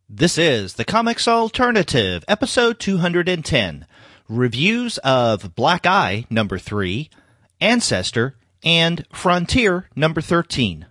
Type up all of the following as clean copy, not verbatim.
This is the Comics Alternative, episode 210, reviews of Black Eye, number 3, Ancestor, and Frontier, number 13.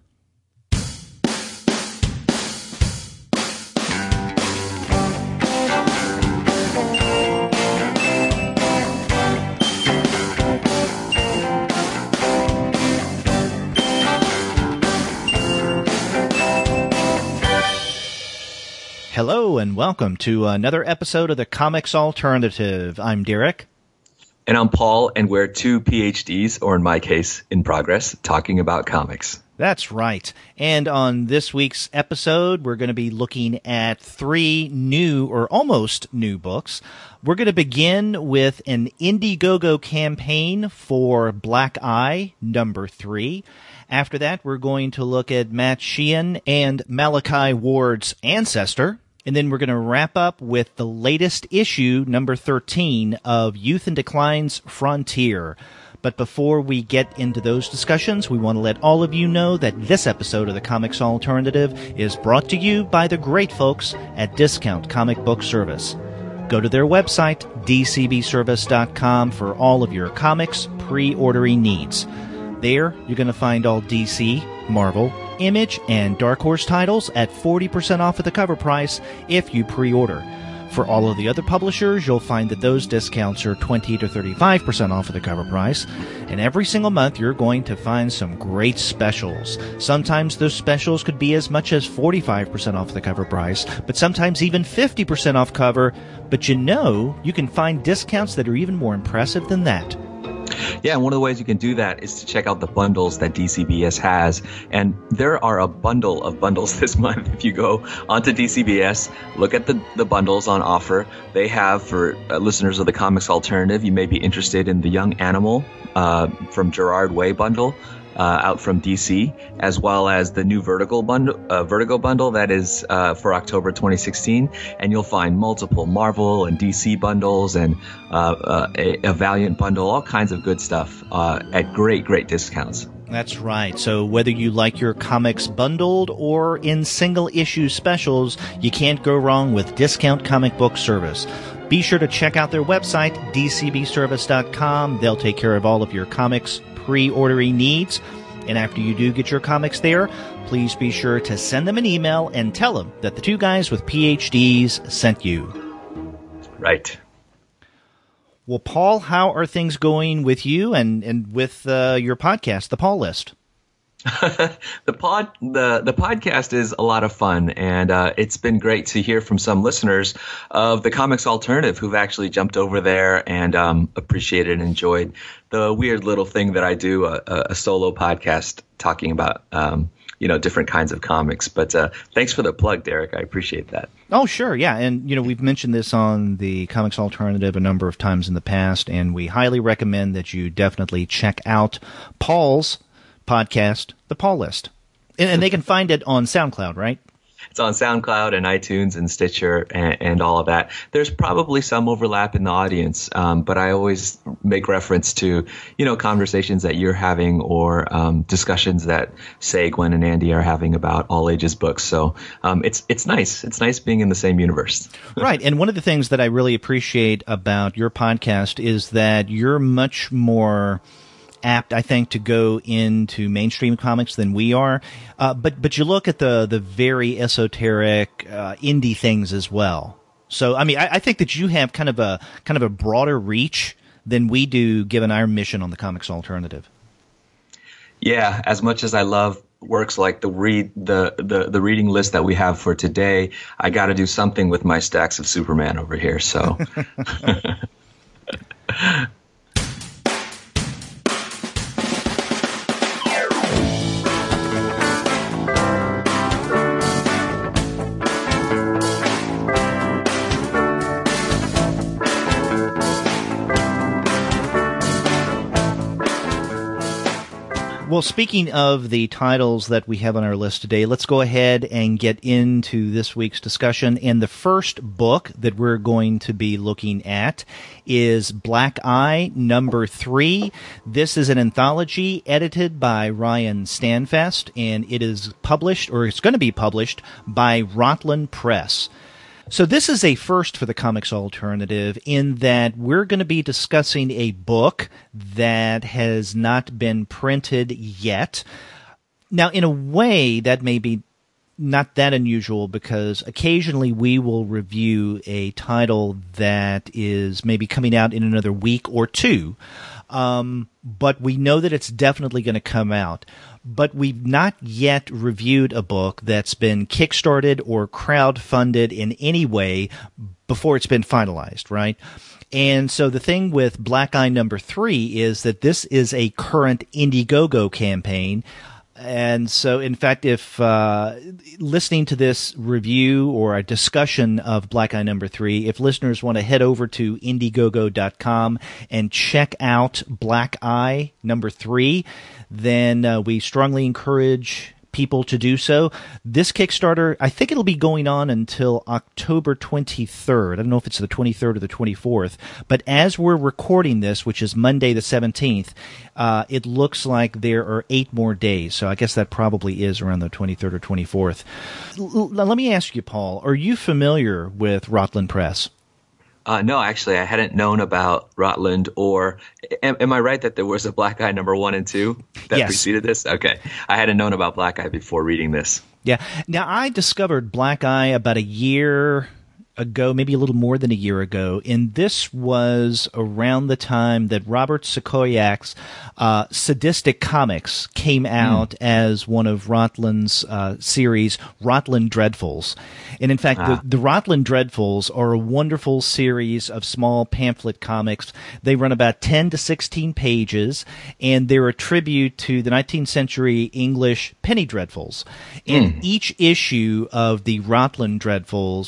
Hello and welcome to another episode of the Comics Alternative. I'm Derek. And I'm Paul, and we're two PhDs, or in my case, in progress, talking about comics. That's right. And on this week's episode, we're going to be looking at 3 new or almost new books. We're going to begin with an Indiegogo campaign for Black Eye, number 3. After that, we're going to look at Matt Sheehan and Malachi Ward's Ancestor. And then we're going to wrap up with the latest issue, number 13, of Youth in Decline's Frontier. But before we get into those discussions, we want to let all of you know that this episode of the Comics Alternative is brought to you by the great folks at Discount Comic Book Service. Go to their website, dcbservice.com, for all of your comics pre-ordering needs. There, you're going to find all DC, Marvel, Image, and Dark Horse titles at 40% off of the cover price if you pre-order. For all of the other publishers, you'll find that those discounts are 20 to 35% off of the cover price. And every single month, you're going to find some great specials. Sometimes those specials could be as much as 45% off the cover price, but sometimes even 50% off cover. But you can find discounts that are even more impressive than that. Yeah, and one of the ways you can do that is to check out the bundles that DCBS has. And there are a bundle of bundles this month. If you go onto DCBS, look at the bundles on offer. They have, for listeners of the Comics Alternative, you may be interested in the Young Animal from Gerard Way bundle. Out from DC, as well as the new Vertigo bundle that is for October 2016, and you'll find multiple Marvel and DC bundles and a Valiant bundle, all kinds of good stuff at great discounts. That's right. So whether you like your comics bundled or in single issue specials, you can't go wrong with Discount Comic Book Service. Be sure to check out their website, dcbservice.com. They'll take care of all of your comics pre-ordering needs. And after you do get your comics there, please be sure to send them an email and tell them that the two guys with PhDs sent you. Right. Well, Paul, how are things going with you and with your podcast, The Paul List? The podcast is a lot of fun, and it's been great to hear from some listeners of the Comics Alternative who've actually jumped over there and appreciated and enjoyed the weird little thing that I do, a solo podcast talking about different kinds of comics. But thanks for the plug, Derek. I appreciate that. Oh, sure, yeah, and we've mentioned this on the Comics Alternative a number of times in the past, and we highly recommend that you definitely check out Paul's podcast, The Paul List. And they can find it on SoundCloud, right? It's on SoundCloud and iTunes and Stitcher and all of that. There's probably some overlap in the audience, but I always make reference to, conversations that you're having or discussions that, say, Gwen and Andy are having about all ages books. So it's nice. It's nice being in the same universe. Right. And one of the things that I really appreciate about your podcast is that you're much more apt, I think, to go into mainstream comics than we are, but you look at the very esoteric indie things as well. So, I mean, I think that you have kind of a broader reach than we do, given our mission on the Comics Alternative. Yeah, as much as I love works like the reading list that we have for today, I got to do something with my stacks of Superman over here. So. Well, speaking of the titles that we have on our list today, let's go ahead and get into this week's discussion. And the first book that we're going to be looking at is Black Eye #3. This is an anthology edited by Ryan Stanfest, and it is published, or it's going to be published, by Rotlin Press. So this is a first for the Comics Alternative in that we're going to be discussing a book that has not been printed yet. Now, in a way, that may be not that unusual because occasionally we will review a title that is maybe coming out in another week or two. But we know that it's definitely going to come out. But we've not yet reviewed a book that's been kickstarted or crowdfunded in any way before it's been finalized, right? And so the thing with Black Eye #3 is that this is a current Indiegogo campaign. And so, in fact, if listening to this review or a discussion of Black Eye #3, if listeners want to head over to Indiegogo.com and check out Black Eye #3, then we strongly encourage people to do so. This Kickstarter, I think it'll be going on until October 23rd. I don't know if it's the 23rd or the 24th, but as we're recording this, which is Monday the 17th, it looks like there are 8 more days. So I guess that probably is around the 23rd or 24th. Let me ask you, Paul, are you familiar with Rotlin Press? No, actually, I hadn't known about Rotlin, or am I right that there was a Black Eye #1 and 2 that Yes. preceded this? Okay. I hadn't known about Black Eye before reading this. Yeah. Now, I discovered Black Eye about a year ago, maybe a little more than a year ago, and this was around the time that Robert Sicoyak's Sadistic Comics came out as one of Rotlin's series, Rotlin Dreadfuls. And in fact, the Rotlin Dreadfuls are a wonderful series of small pamphlet comics. They run about 10 to 16 pages, and they're a tribute to the 19th century English penny dreadfuls. And each issue of the Rotlin Dreadfuls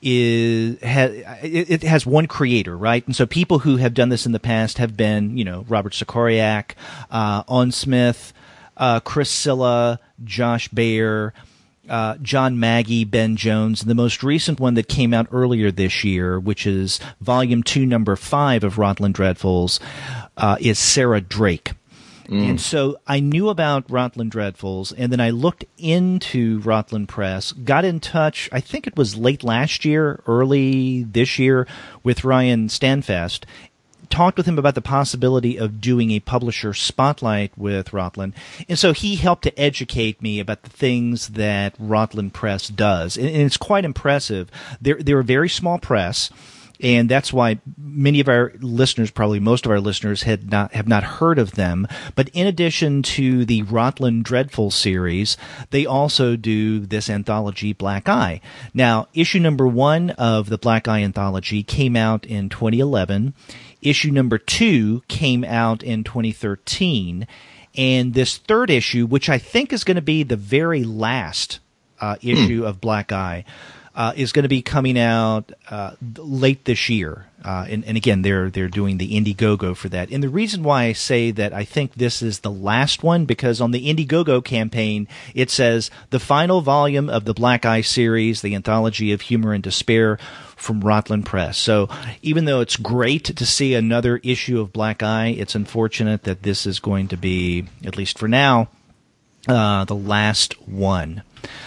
it has one creator, right? And so people who have done this in the past have been, Robert Sicoyak, On Smith, Chris Silla, Josh Baer, John Maggie, Ben Jones. And the most recent one that came out earlier this year, which is Volume 2, Number 5 of Rotlin Dreadfuls, is Sarah Drake. And so I knew about Rotlin Dreadfuls, and then I looked into Rotlin Press, got in touch, I think it was late last year, early this year, with Ryan Stanfest, talked with him about the possibility of doing a publisher spotlight with Rotlin. And so he helped to educate me about the things that Rotlin Press does. And it's quite impressive. They're a very small press. And that's why many of our listeners, probably most of our listeners, have not heard of them. But in addition to the Rotlin Dreadful series, they also do this anthology, Black Eye. Now, issue number 1 of the Black Eye anthology came out in 2011. Issue number 2 came out in 2013. And this third issue, which I think is going to be the very last issue of Black Eye, is going to be coming out late this year. And again, they're doing the Indiegogo for that. And the reason why I say that I think this is the last one, because on the Indiegogo campaign, it says the final volume of the Black Eye series, the anthology of humor and despair from Rotlin Press. So even though it's great to see another issue of Black Eye, it's unfortunate that this is going to be, at least for now, the last one.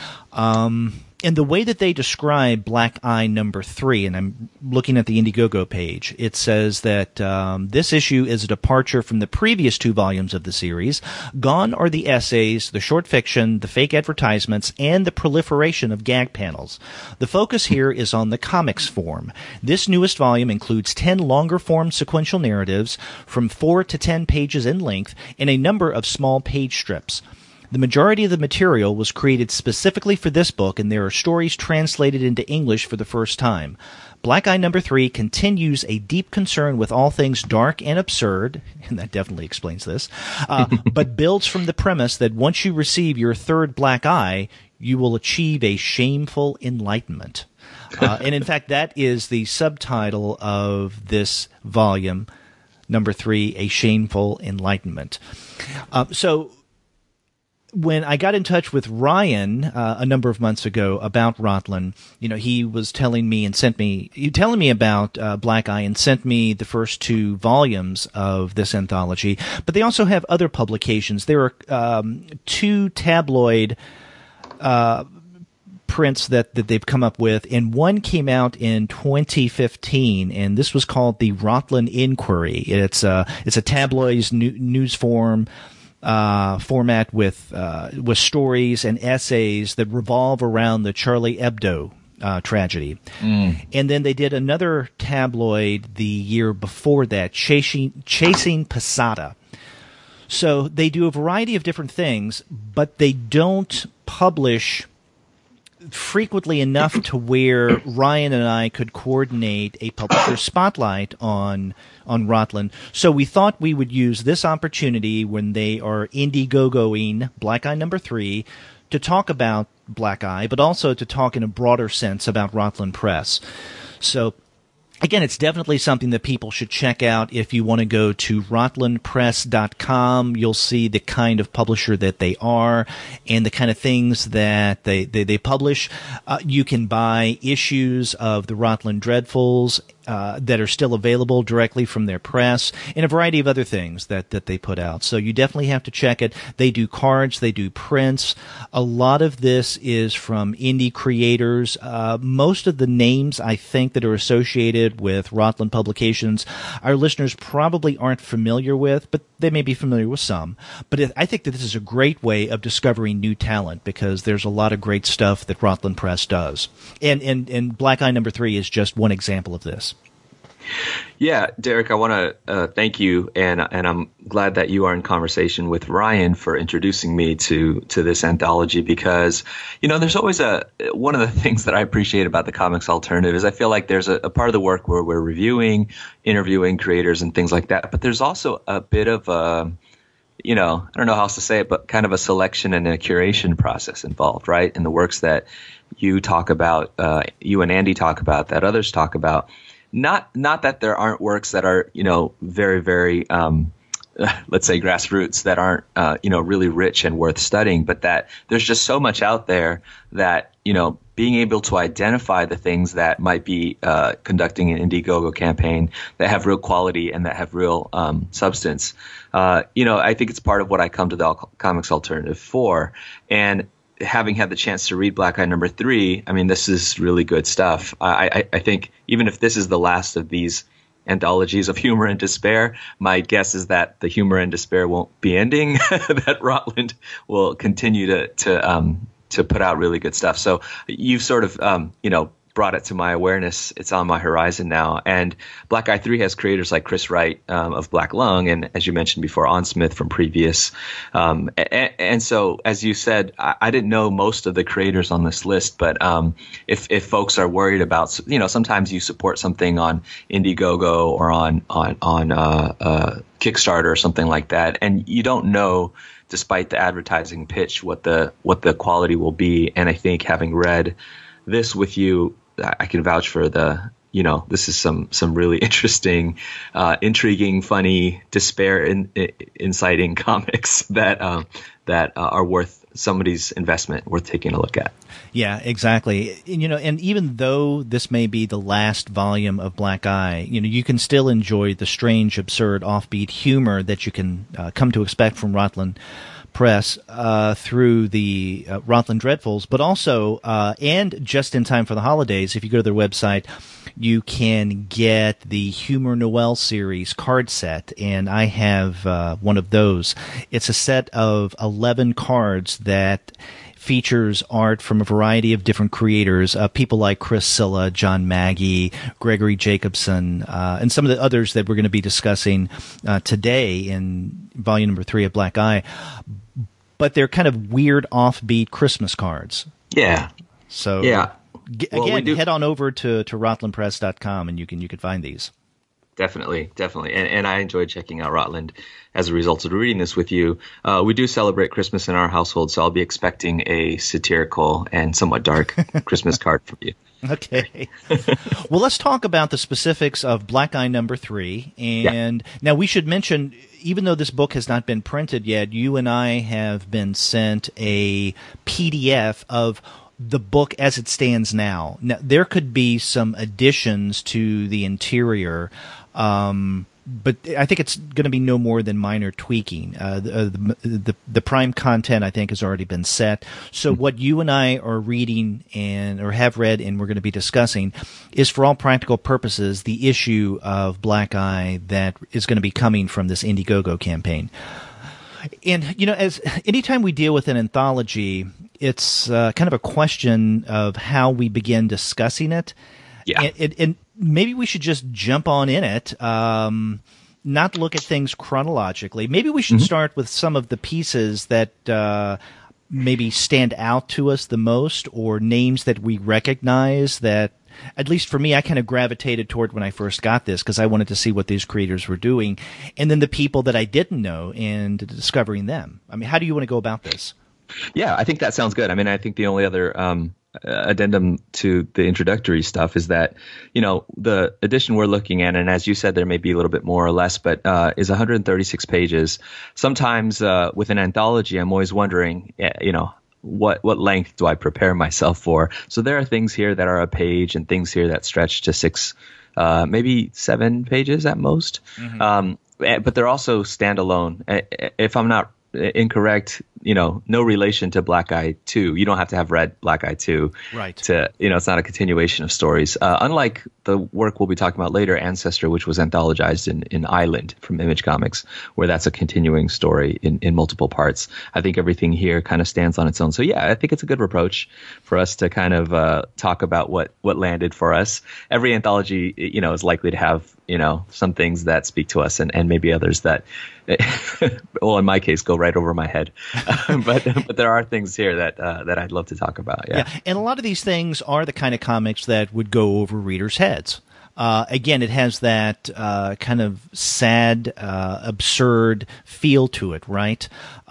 And the way that they describe Black Eye #3, and I'm looking at the Indiegogo page, it says that this issue is a departure from the previous 2 volumes of the series. Gone are the essays, the short fiction, the fake advertisements, and the proliferation of gag panels. The focus here is on the comics form. This newest volume includes 10 longer-form sequential narratives from 4 to 10 pages in length and a number of small page strips. The majority of the material was created specifically for this book, and there are stories translated into English for the first time. Black Eye #3 continues a deep concern with all things dark and absurd, and that definitely explains this, but builds from the premise that once you receive your third Black Eye, you will achieve a shameful enlightenment. And in fact, that is the subtitle of this volume, #3, A Shameful Enlightenment. So when I got in touch with Ryan a number of months ago about Rotland, he was telling me about Black Eye and sent me the first 2 volumes of this anthology. But they also have other publications. There are 2 tabloid prints that they've come up with, and one came out in 2015, and this was called the Rotland Inquiry. It's a tabloid news format with stories and essays that revolve around the Charlie Hebdo tragedy. And then they did another tabloid the year before that, Chasing Posada. So they do a variety of different things, but they don't publish frequently enough to where Ryan and I could coordinate a publisher spotlight on Rotland. So we thought we would use this opportunity when they are Indiegogoing Black Eye number 3 to talk about Black Eye, but also to talk in a broader sense about Rotland Press. So again, it's definitely something that people should check out. If you want to go to rotlandpress.com, you'll see the kind of publisher that they are and the kind of things that they publish. You can buy issues of the Rotland Dreadfuls that are still available directly from their press, and a variety of other things that they put out. So you definitely have to check it. They do cards, they do prints. A lot of this is from indie creators. Most of the names, I think, that are associated with Rotland Publications, our listeners probably aren't familiar with, but they may be familiar with some. But I think that this is a great way of discovering new talent, because there's a lot of great stuff that Rotland Press does. And Black Eye number 3 is just one example of this. Yeah, Derek, I want to thank you, and I'm glad that you are in conversation with Ryan for introducing me to this anthology, because there's always one of the things that I appreciate about the Comics Alternative is I feel like there's a part of the work where we're reviewing, interviewing creators and things like that, but there's also a bit of I don't know how else to say it, but kind of a selection and a curation process involved, right? In the works that you talk about, you and Andy talk about, that others talk about. Not that there aren't works that are, very, very, let's say grassroots, that aren't, really rich and worth studying, but that there's just so much out there that, being able to identify the things that might be conducting an Indiegogo campaign that have real quality and that have real substance. I think it's part of what I come to the Comics Alternative for. And having had the chance to read Black Eye number 3, I mean, this is really good stuff. I think even if this is the last of these anthologies of humor and despair, my guess is that the humor and despair won't be ending, that Rotland will continue to put out really good stuff. So you've sort of, brought it to my awareness. It's on my horizon now. And Black Eye 3 has creators like Chris Wright of Black Lung, and as you mentioned before, On Smith from previous. And so, as you said, I didn't know most of the creators on this list, but if folks are worried about, sometimes you support something on Indiegogo or on Kickstarter or something like that, and you don't know, despite the advertising pitch, what the quality will be. And I think having read this with you, I can vouch for this is some really interesting, intriguing, funny, despair inciting comics that are worth somebody's investment, worth taking a look at. Yeah, exactly. And even though this may be the last volume of Black Eye, you can still enjoy the strange, absurd, offbeat humor that you can come to expect from Rotland Press through the Rotland Dreadfuls, but also, and just in time for the holidays, if you go to their website, you can get the Humor Noel series card set, and I have one of those. It's a set of 11 cards that features art from a variety of different creators, people like Chris Silla, John Maggie, Gregory Jacobson, and some of the others that we're going to be discussing today in volume number 3 of Black Eye. But they're kind of weird, offbeat Christmas cards. Yeah. So yeah. Again, head on over to rotlandpress.com and you can find these. Definitely. And I enjoyed checking out Rotland as a result of reading this with you. We do celebrate Christmas in our household, so I'll be expecting a satirical and somewhat dark Christmas card from you. Okay. Well, let's talk about the specifics of Black Eye #3. And now we should mention, even though this book has not been printed yet, you and I have been sent a PDF of the book as it stands now. Now, there could be some additions to the interior, but I think it's going to be no more than minor tweaking. The prime content, I think, has already been set. So what you and I are reading or have read and we're going to be discussing is, for all practical purposes, the issue of Black Eye that is going to be coming from this Indiegogo campaign. And, as anytime we deal with an anthology, it's kind of a question of how we begin discussing it. Yeah. And maybe we should just jump on in it, not look at things chronologically. Maybe we should start with some of the pieces that maybe stand out to us the most, or names that we recognize that, at least for me, I kind of gravitated toward when I first got this, because I wanted to see what these creators were doing, and then the people that I didn't know and discovering them. I mean, how do you want to go about this? Yeah, I think that sounds good. I mean, I think the only other addendum to the introductory stuff is that, the edition we're looking at, and as you said, there may be a little bit more or less, but is 136 pages. Sometimes with an anthology, I'm always wondering, what length do I prepare myself for? So there are things here that are a page and things here that stretch to 6, maybe 7 pages at most. But they're also standalone. If I'm not incorrect, no relation to Black Eye 2. You don't have to have read Black Eye 2. Right. To, it's not a continuation of stories. Unlike the work we'll be talking about later, Ancestor, which was anthologized in Island from Image Comics, where that's a continuing story in multiple parts. I think everything here kind of stands on its own. So yeah, I think it's a good approach for us to kind of talk about what landed for us. Every anthology, is likely to have, some things that speak to us and maybe others that, well, in my case, go right over my head. But there are things here that I'd love to talk about. Yeah, and a lot of these things are the kind of comics that would go over readers' heads. Again, it has that kind of sad, absurd feel to it, right?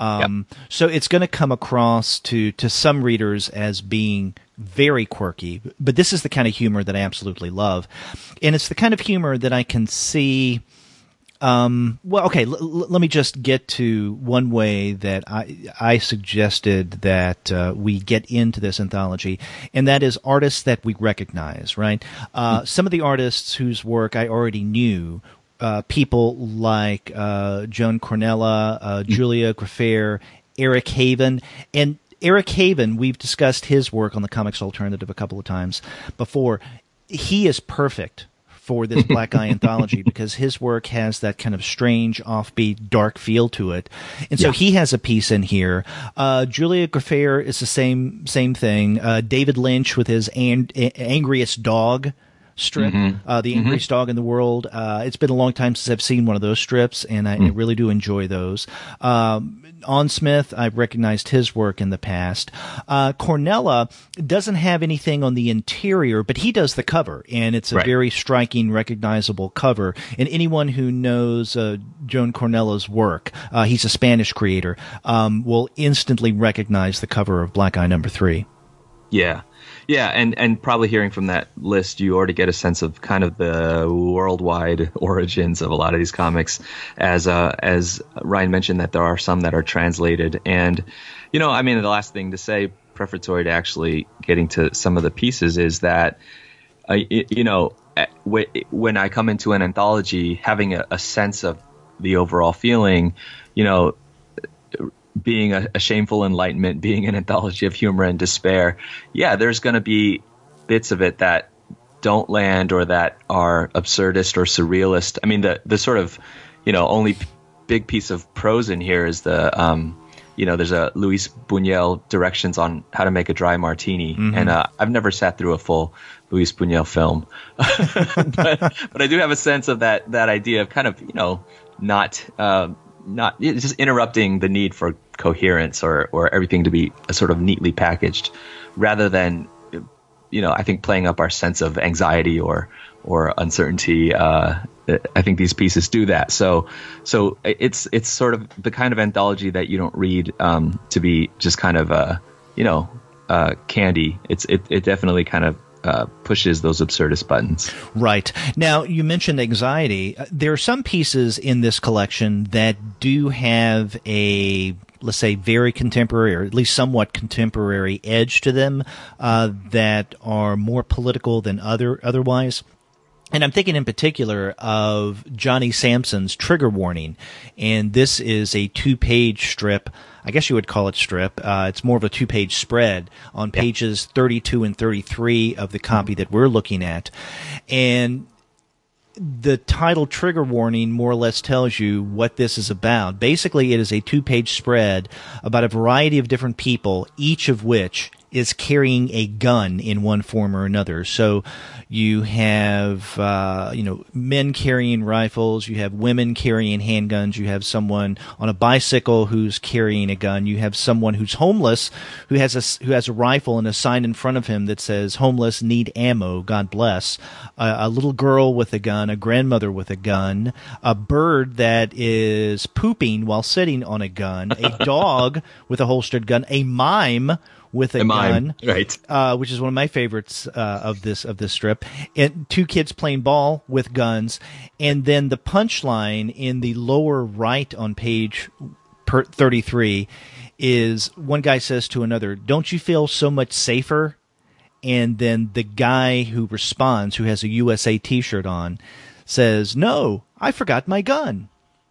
So it's going to come across to some readers as being very quirky, but this is the kind of humor that I absolutely love. And it's the kind of humor that I can see. Let me just get to one way that I suggested that we get into this anthology, and that is artists that we recognize, right? Some of the artists whose work I already knew, people like Joan Cornella, Julia Graffair, Eric Haven, and Eric Haven, we've discussed his work on the Comics Alternative a couple of times before. He is perfect for this Black Eye anthology because his work has that kind of strange, offbeat, dark feel to it. And so he has a piece in here. Julia Graffair is the same thing. David Lynch with his Angriest Dog strip, the angriest dog in the world. It's been a long time since I've seen one of those strips, and I really do enjoy those. On Smith, I've recognized his work in the past. Cornella doesn't have anything on the interior, but he does the cover, and it's a very striking, recognizable cover. And anyone who knows Joan Cornella's work, he's a Spanish creator, will instantly recognize the cover of Black Eye #3. Yeah, and probably hearing from that list, you already get a sense of kind of the worldwide origins of a lot of these comics. As Ryan mentioned, that there are some that are translated, and the last thing to say, prefatory to actually getting to some of the pieces, is that when I come into an anthology, having a sense of the overall feeling, being a shameful enlightenment, being an anthology of humor and despair, there's going to be bits of it that don't land or that are absurdist or surrealist. I mean, the sort of, only big piece of prose in here is there's a Luis Buñuel directions on how to make a dry martini. And I've never sat through a full Luis Buñuel film, but I do have a sense of that idea of kind of, not just interrupting the need for coherence or everything to be sort of neatly packaged, rather than, I think playing up our sense of anxiety or uncertainty I think these pieces do that. So it's sort of the kind of anthology that you don't read to be just kind of candy. It definitely kind of pushes those absurdist buttons. Right. Now, you mentioned anxiety. There are some pieces in this collection that do have a, let's say, very contemporary, or at least somewhat contemporary edge to them that are more political than otherwise. And I'm thinking in particular of Johnny Sampson's Trigger Warning. And this is a 2-page strip. I guess you would call it strip. It's more of a 2-page spread on pages 32 and 33 of the copy that we're looking at. And the title Trigger Warning more or less tells you what this is about. Basically, it is a 2-page spread about a variety of different people, each of which is carrying a gun in one form or another. So you have, men carrying rifles. You have women carrying handguns. You have someone on a bicycle who's carrying a gun. You have someone who's homeless who has a rifle and a sign in front of him that says "Homeless, need ammo. God bless." A little girl with a gun. A grandmother with a gun. A bird that is pooping while sitting on a gun. A dog with a holstered gun. A mime with a gun, right? Which is one of my favorites of this strip. And 2 kids playing ball with guns, and then the punchline in the lower right on page 33 is one guy says to another, "Don't you feel so much safer?" And then the guy who responds, who has a USA T-shirt on, says, "No, I forgot my gun."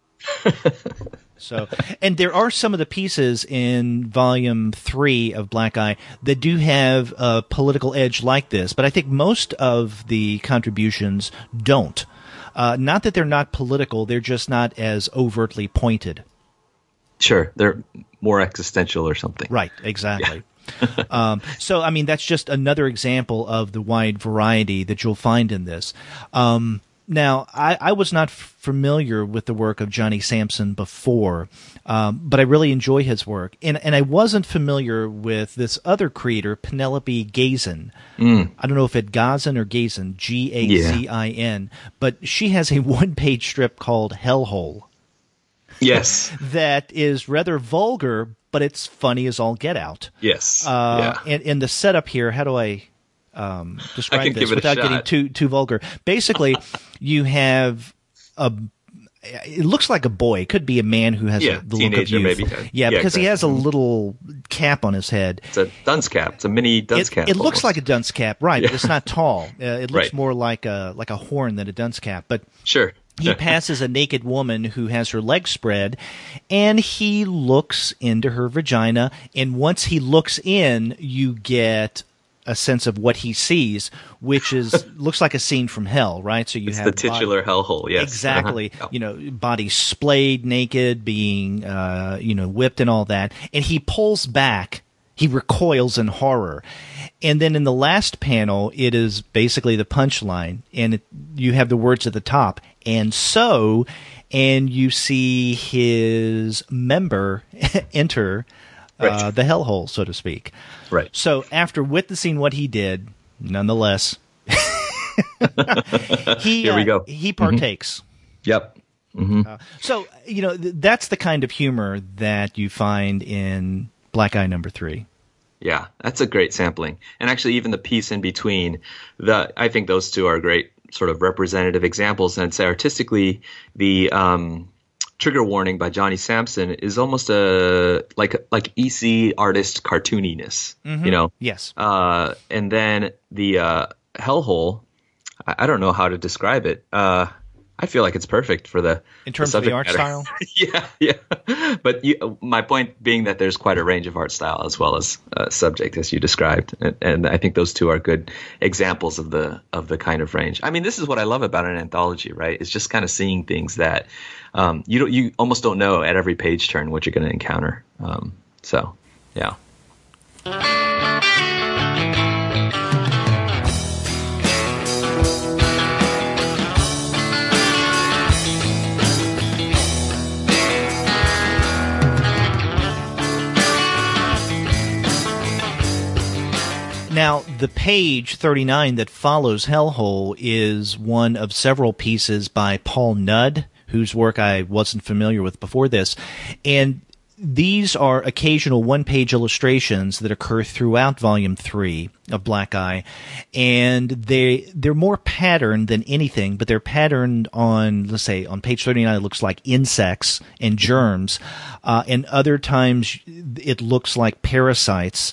So, and there are some of the pieces in volume 3 of Black Eye that do have a political edge like this, but I think most of the contributions don't. Not that they're not political, they're just not as overtly pointed. Sure, they're more existential or something. Right, exactly. Yeah. So, I mean, that's just another example of the wide variety that you'll find in this. Now, I was not familiar with the work of Johnny Sampson before, but I really enjoy his work. And I wasn't familiar with this other creator, Penelope Gazin. I don't know if it's Gazin or Gazin, Gazin, but she has a 1-page strip called Hellhole. Yes. That is rather vulgar, but it's funny as all get out. Yes. And the setup here, how do I describe this without getting too vulgar? Basically, you have it looks like a boy. It could be a man who has the look of youth. Maybe. Yeah, because exactly. He has a little cap on his head. It's a dunce cap. It's a mini dunce cap. It looks like a dunce cap, right? Yeah. But it's not tall. It looks more like a horn than a dunce cap. But sure. He passes a naked woman who has her legs spread, and he looks into her vagina. And once he looks in, you get a sense of what he sees, which is looks like a scene from hell, right? So it's have the titular hellhole, yes, exactly. Body splayed, naked, being whipped, and all that. And he pulls back. He recoils in horror. And then in the last panel, it is basically the punchline, and you have the words at the top. And you see his member enter the hellhole, so to speak. Right. So after witnessing what he did, nonetheless, here we go. He partakes. Mm-hmm. Yep. Mm-hmm. So that's the kind of humor that you find in Black Eye number 3. Yeah, that's a great sampling. And actually, even the piece in between, I think those two are great sort of representative examples. And I'd say artistically, the Trigger Warning by Johnny Sampson is almost like EC artist cartooniness, Yes. And then the Hellhole, I don't know how to describe it. I feel like it's perfect for in terms of the art style. Yeah. But my point being that there's quite a range of art style as well as subject, as you described, and I think those two are good examples of the kind of range. I mean, this is what I love about an anthology, right? It's just kind of seeing things that you almost don't know at every page turn what you're going to encounter. So, yeah. Now, the page 39 that follows Hellhole is one of several pieces by Paul Nudd, whose work I wasn't familiar with before this. And these are occasional one-page illustrations that occur throughout Volume 3 of Black Eye, and they're more patterned than anything, but they're patterned on, let's say, on page 39 it looks like insects and germs, and other times it looks like parasites.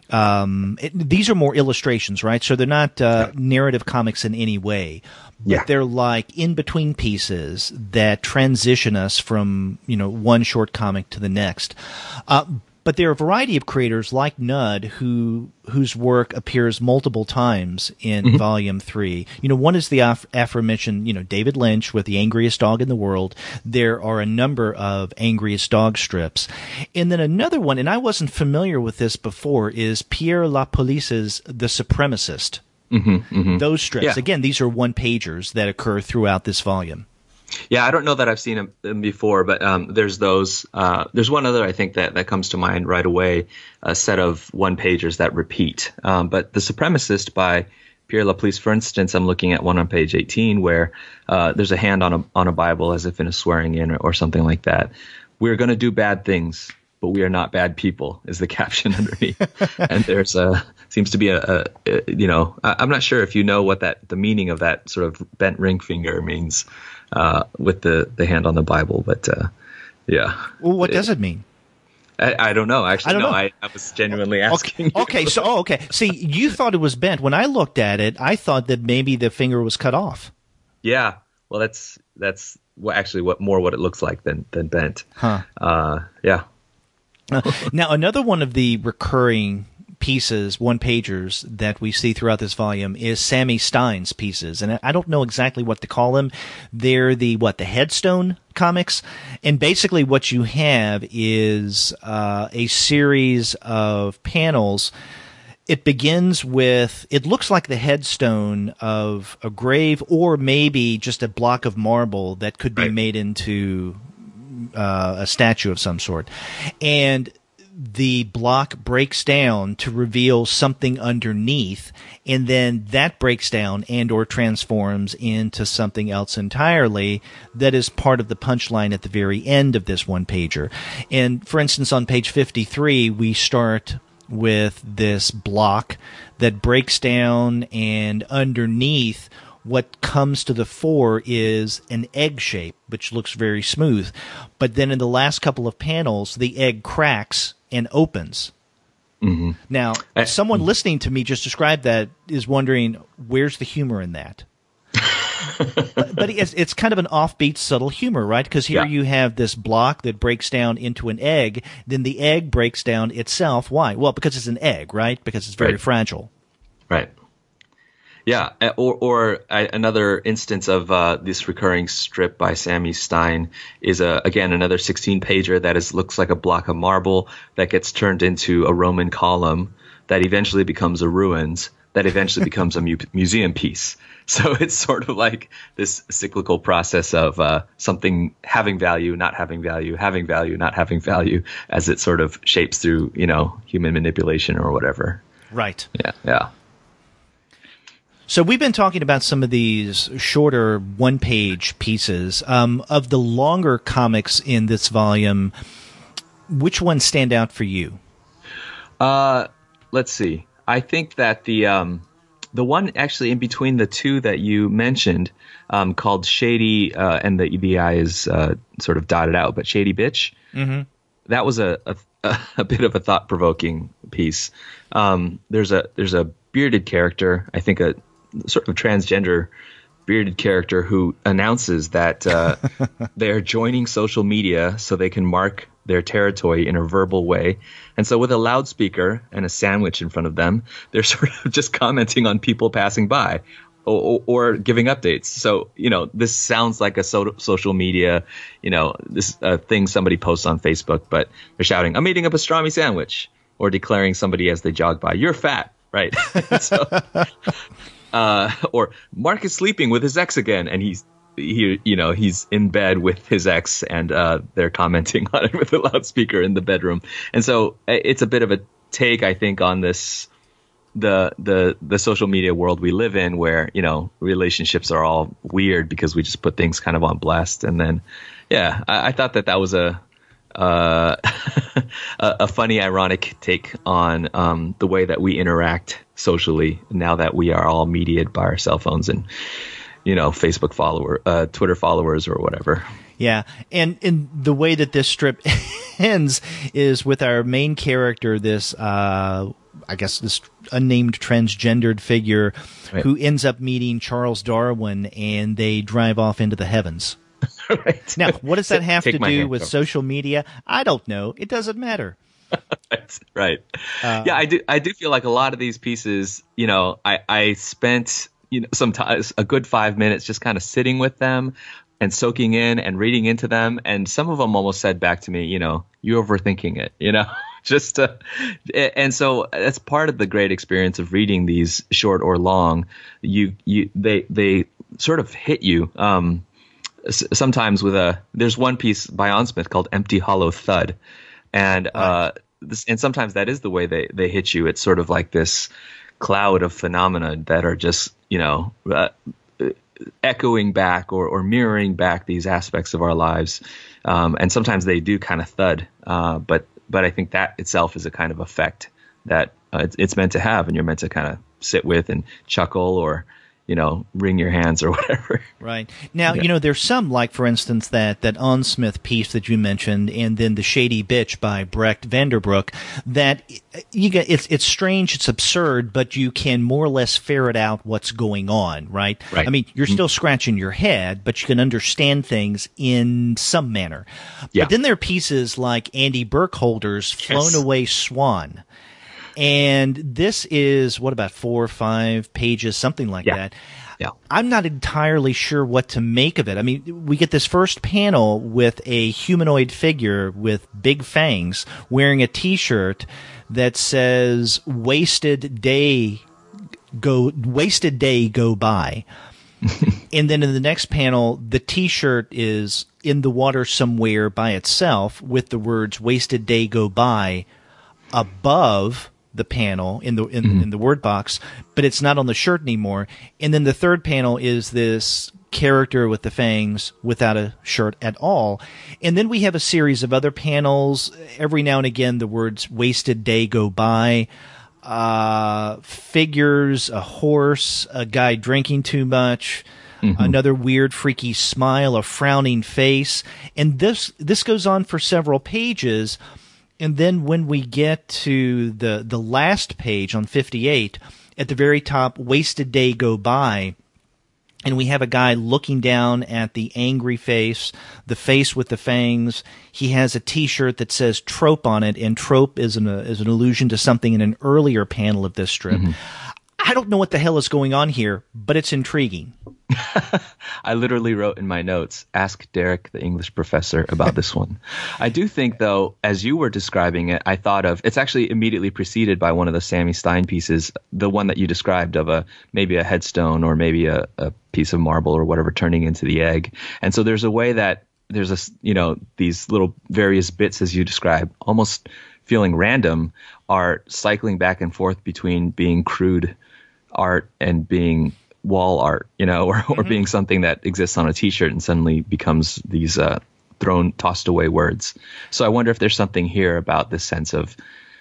These are more illustrations, right? So they're not narrative comics in any way. But they're like in-between pieces that transition us from, one short comic to the next. But there are a variety of creators like Nudd whose work appears multiple times in Volume 3. One is the aforementioned, David Lynch with The Angriest Dog in the World. There are a number of Angriest Dog strips. And then another one, and I wasn't familiar with this before, is Pierre Lapolice's The Supremacist. Those strips. Again, these are one-pagers that occur throughout this volume. Yeah, I don't know that I've seen them before, but there's those. There's one other I think that comes to mind right away, a set of one-pagers that repeat. But The Supremacist by Pierre Lapolice, for instance, I'm looking at one on page 18 where there's a hand on a Bible as if in a swearing in or something like that. We're going to do bad things, but we are not bad people is the caption underneath. And there's seems to be I'm not sure if you know what the meaning of that sort of bent ring finger means with the hand on the Bible, but yeah. Well, what does it mean? I don't know. Actually, I was genuinely asking. Okay. See, you thought it was bent. When I looked at it, I thought that maybe the finger was cut off. Yeah. Well, that's what it looks like than bent. Huh. Yeah. Now, another one of the recurring pieces, one-pagers, that we see throughout this volume is Sammy Stein's pieces. And I don't know exactly what to call them. They're the Headstone comics. And basically what you have is a series of panels. It begins with, it looks like the headstone of a grave or maybe just a block of marble that could be made into a statue of some sort. And the block breaks down to reveal something underneath, and then that breaks down and or transforms into something else entirely that is part of the punchline at the very end of this one-pager. And, for instance, on page 53, we start with this block that breaks down, and underneath what comes to the fore is an egg shape, which looks very smooth. But then in the last couple of panels, the egg cracks and opens. Mm-hmm. Now, someone listening to me just describe that is wondering, where's the humor in that? But it's kind of an offbeat, subtle humor, right? Because here you have this block that breaks down into an egg, then the egg breaks down itself. Why? Well, because it's an egg, right? Because it's very fragile. Right. Yeah, or another instance of this recurring strip by Sammy Stein is again another 16-pager that looks like a block of marble that gets turned into a Roman column that eventually becomes a ruins that eventually becomes a museum piece. So it's sort of like this cyclical process of something having value, not having value, having value, not having value, as it sort of shapes through human manipulation or whatever. Right. Yeah. So we've been talking about some of these shorter one-page pieces. Of the longer comics in this volume, which ones stand out for you? Let's see. I think that the one actually in between the two that you mentioned, called Shady, and the I is sort of dotted out, but Shady Bitch. Mm-hmm. That was a bit of a thought-provoking piece. There's a bearded character, I think a sort of transgender bearded character who announces that they're joining social media so they can mark their territory in a verbal way. And so with a loudspeaker and a sandwich in front of them, they're sort of just commenting on people passing by or giving updates. So, this sounds like a social media, this thing somebody posts on Facebook, but they're shouting, "I'm eating a pastrami sandwich," or declaring somebody as they jog by, "You're fat," right? So, or Mark is sleeping with his ex again, and he's in bed with his ex, and they're commenting on it with a loudspeaker in the bedroom. And so it's a bit of a take, I think, on this the social media world we live in, where relationships are all weird because we just put things kind of on blast. And then I thought that was a funny, ironic take on the way that we interact socially now that we are all mediated by our cell phones and Facebook Twitter followers or whatever. Yeah, and in the way that this strip ends is with our main character, this I guess this unnamed transgendered figure, right, who ends up meeting Charles Darwin, and they drive off into the heavens. Right. Now, what does that have to do with social media? I don't know. It doesn't matter. Right. I do feel like a lot of these pieces, I spent sometimes a good 5 minutes just kind of sitting with them and soaking in and reading into them, and some of them almost said back to me, you're overthinking it, and so that's part of the great experience of reading these, short or long. They sort of hit you. Sometimes there's one piece by Onsmith called Empty Hollow Thud. And, and sometimes that is the way they hit you. It's sort of like this cloud of phenomena that are just, echoing back or mirroring back these aspects of our lives. And sometimes they do kind of thud. But I think that itself is a kind of effect that it's meant to have, and you're meant to kind of sit with and chuckle or, wring your hands or whatever. Right. Now, there's some, like, for instance, that Onsmith piece that you mentioned, and then The Shady Bitch by Brecht Vanderbroek, that it's strange, it's absurd, but you can more or less ferret out what's going on, right? Right. I mean, you're still scratching your head, but you can understand things in some manner. Yeah. But then there are pieces like Andy Burkholder's Flown Away Swan. And this is, about 4 or 5 pages, something like that. Yeah. I'm not entirely sure what to make of it. I mean, we get this first panel with a humanoid figure with big fangs wearing a T-shirt that says "Wasted day go by." And then in the next panel, the T-shirt is in the water somewhere by itself with the words "Wasted day go by" above the panel in the word box, but it's not on the shirt anymore. And then the third panel is this character with the fangs without a shirt at all. And then we have a series of other panels. Every now and again, the words "wasted day go by," figures, a horse, a guy drinking too much, another weird, freaky smile, a frowning face. And this goes on for several pages. And then when we get to the last page on 58, at the very top, "Wasted day go by," and we have a guy looking down at the angry face, the face with the fangs. He has a T-shirt that says "trope" on it, and trope is an allusion to something in an earlier panel of this strip. I don't know what the hell is going on here, but it's intriguing. I literally wrote in my notes, "Ask Derek, the English professor, about this one." I do think, though, as you were describing it, I thought of, it's actually immediately preceded by one of the Sammy Stein pieces, the one that you described of maybe a headstone or maybe a piece of marble or whatever turning into the egg. And so there's a way that there's these little various bits, as you describe, almost feeling random, are cycling back and forth between being crude art and being wall art, or being something that exists on a T-shirt and suddenly becomes these tossed away words. So I wonder if there's something here about this sense of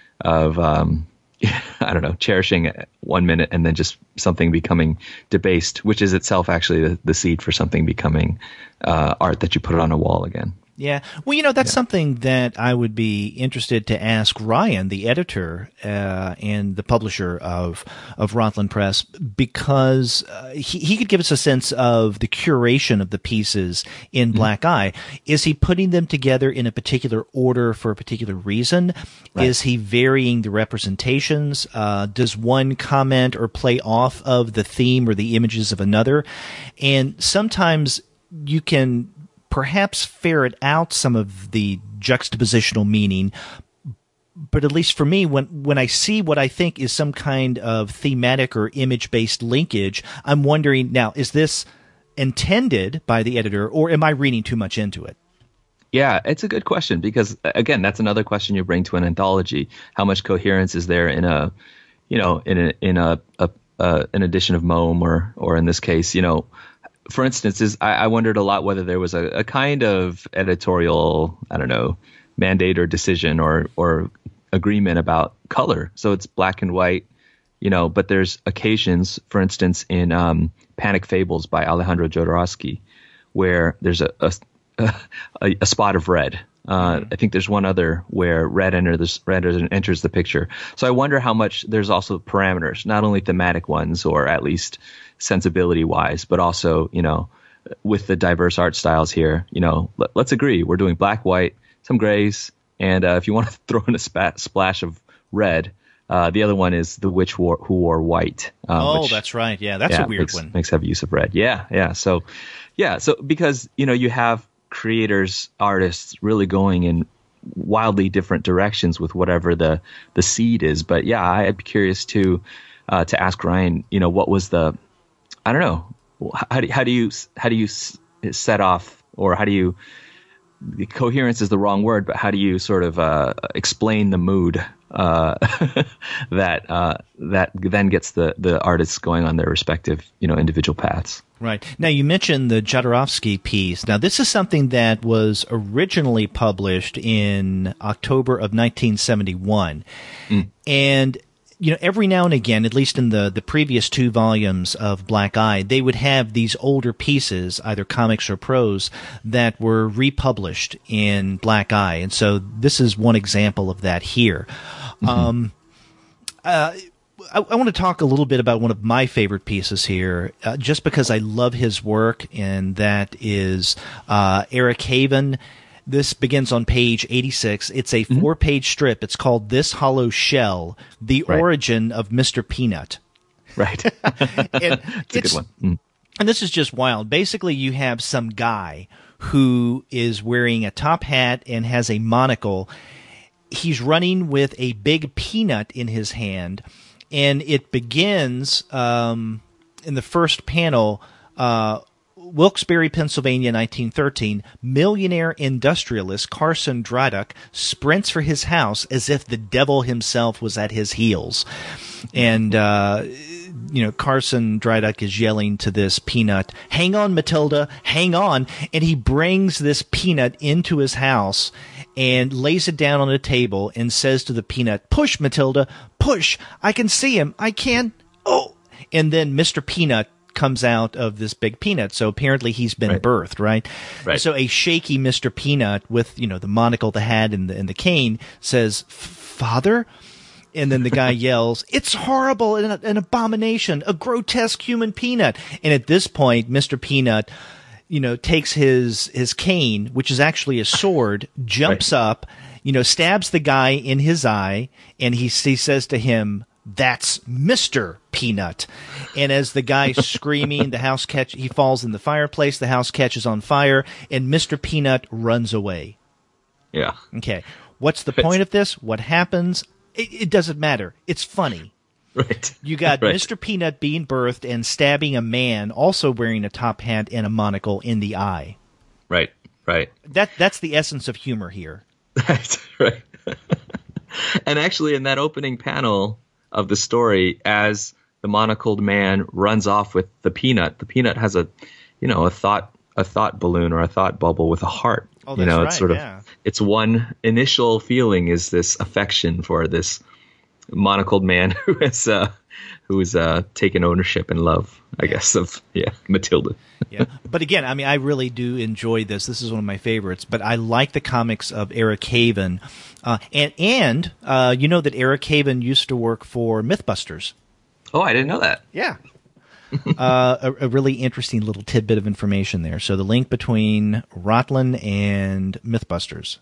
I don't know, cherishing 1 minute and then just something becoming debased, which is itself actually the seed for something becoming art that you put it on a wall again. Yeah. Well, that's something that I would be interested to ask Ryan, the editor and the publisher of Rothland Press, because he could give us a sense of the curation of the pieces in Black Eye. Is he putting them together in a particular order for a particular reason? Right. Is he varying the representations? Does one comment or play off of the theme or the images of another? And sometimes you can perhaps ferret out some of the juxtapositional meaning, but at least for me, when I see what I think is some kind of thematic or image-based linkage, I'm wondering, now, is this intended by the editor, or am I reading too much into it? Yeah, it's a good question, because, again, that's another question you bring to an anthology. How much coherence is there in a an edition of Mohm or in this case, for instance, I wondered a lot whether there was a kind of editorial, I don't know, mandate or decision or agreement about color. So it's black and white, but there's occasions, for instance, in Panic Fables by Alejandro Jodorowsky, where there's a spot of red. I think there's one other where red enters the picture. So I wonder how much there's also parameters, not only thematic ones or at least sensibility wise, but also, with the diverse art styles here, let's agree we're doing black, white, some grays. And if you want to throw in a splash of red, the other one is The Witch Who Wore White. That's right. Yeah, that's a weird one. Makes heavy use of red. Yeah. So because, you have creators, artists really going in wildly different directions with whatever the seed is. But yeah, I'd be curious to ask Ryan, what was I don't know, how do you set off, or how do you, coherence is the wrong word, but how do you sort of explain the mood that then gets the artists going on their respective individual paths. Right. Now, you mentioned the Jodorowsky piece. Now, this is something that was originally published in October of 1971. And, every now and again, at least in the previous 2 volumes of Black Eye, they would have these older pieces, either comics or prose, that were republished in Black Eye. And so this is one example of that here. I want to talk a little bit about one of my favorite pieces here, just because I love his work, and that is Eric Haven. This begins on page 86. It's a 4-page strip. It's called This Hollow Shell, The Origin of Mr. Peanut. Right. And it's a good one. And this is just wild. Basically, you have some guy who is wearing a top hat and has a monocle. He's running with a big peanut in his hand. And it begins in the first panel, Wilkes-Barre, Pennsylvania, 1913. Millionaire industrialist Carson Dryduck sprints for his house as if the devil himself was at his heels. And, Carson Dryduck is yelling to this peanut, "Hang on, Matilda, hang on." And he brings this peanut into his house and lays it down on a table and says to the peanut, "Push, Matilda, push. I can see him. I can." Oh, and then Mr. Peanut comes out of this big peanut. So apparently he's been birthed, right? So a shaky Mr. Peanut with, the monocle, the hat, and the cane says, "Father?" And then the guy yells, "It's horrible, an abomination, a grotesque human peanut." And at this point, Mr. Peanut, takes his cane, which is actually a sword, jumps up, stabs the guy in his eye, and he says to him, "That's Mr. Peanut." And as the guy's screaming, he falls in the fireplace, the house catches on fire, and Mr. Peanut runs away. Yeah. Okay. What's the point of this? What happens? It doesn't matter. It's funny. Right. You got Mr. Peanut being birthed and stabbing a man also wearing a top hat and a monocle in the eye. Right. That's the essence of humor here. Right. And actually, in that opening panel of the story, as the monocled man runs off with the peanut has a thought balloon or a thought bubble with a heart. Oh, that's right. It's sort of, it's one initial feeling is this affection for this monocled man who is taken ownership and love, I guess, of Matilda. Yeah, but again, I really do enjoy this. This is one of my favorites. But I like the comics of Eric Haven, and that Eric Haven used to work for MythBusters. Oh, I didn't know that. Yeah. A really interesting little tidbit of information there. So the link between Rotlin and MythBusters.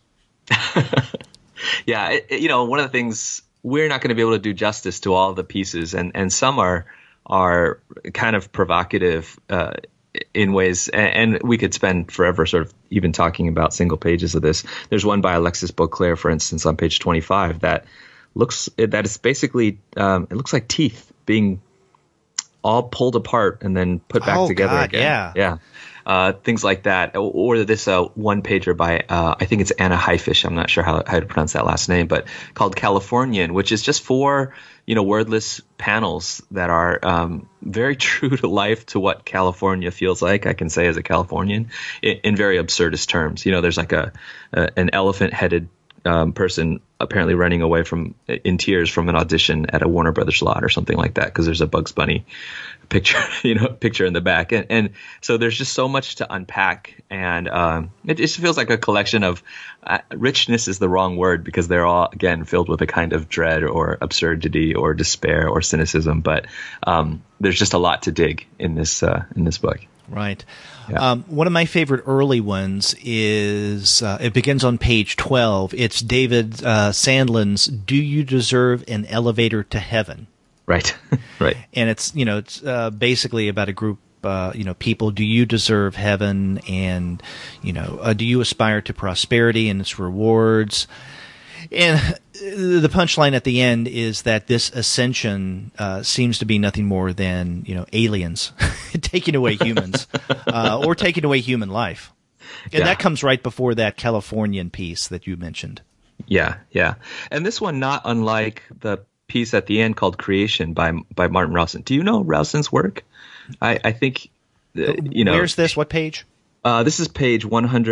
Yeah, one of the things, we're not going to be able to do justice to all the pieces, and some are kind of provocative in ways, and we could spend forever sort of even talking about single pages of this. There's one by Alexis Beauclair, for instance, on page 25 that is basically it looks like teeth being all pulled apart and then put back together again. Yeah. things like that. Or this one pager by I think it's Anna Haifisch. I'm not sure how to pronounce that last name, but called Californian, which is just 4 wordless panels that are very true to life, to what California feels like. I can say as a Californian in very absurdist terms. There's like an elephant-headed person apparently running away in tears from an audition at a Warner Brothers lot or something like that, because there's a Bugs Bunny picture in the back, and so there's just so much to unpack, and it just feels like a collection of richness is the wrong word, because they're all again filled with a kind of dread or absurdity or despair or cynicism, but there's just a lot to dig in this book. Right. Yeah. One of my favorite early ones is, it begins on page 12. It's David Sandlin's "Do You Deserve an Elevator to Heaven?" Right. Right. And it's basically about a group, people. Do you deserve heaven? And, do you aspire to prosperity and its rewards? And the punchline at the end is that this ascension seems to be nothing more than, aliens taking away humans or taking away human life. And that comes right before that Californian piece that you mentioned. Yeah, yeah. And this one, not unlike the piece at the end called Creation by Martin Rowson. Do you know Rowson's work? I think, Where's this? What page? This is page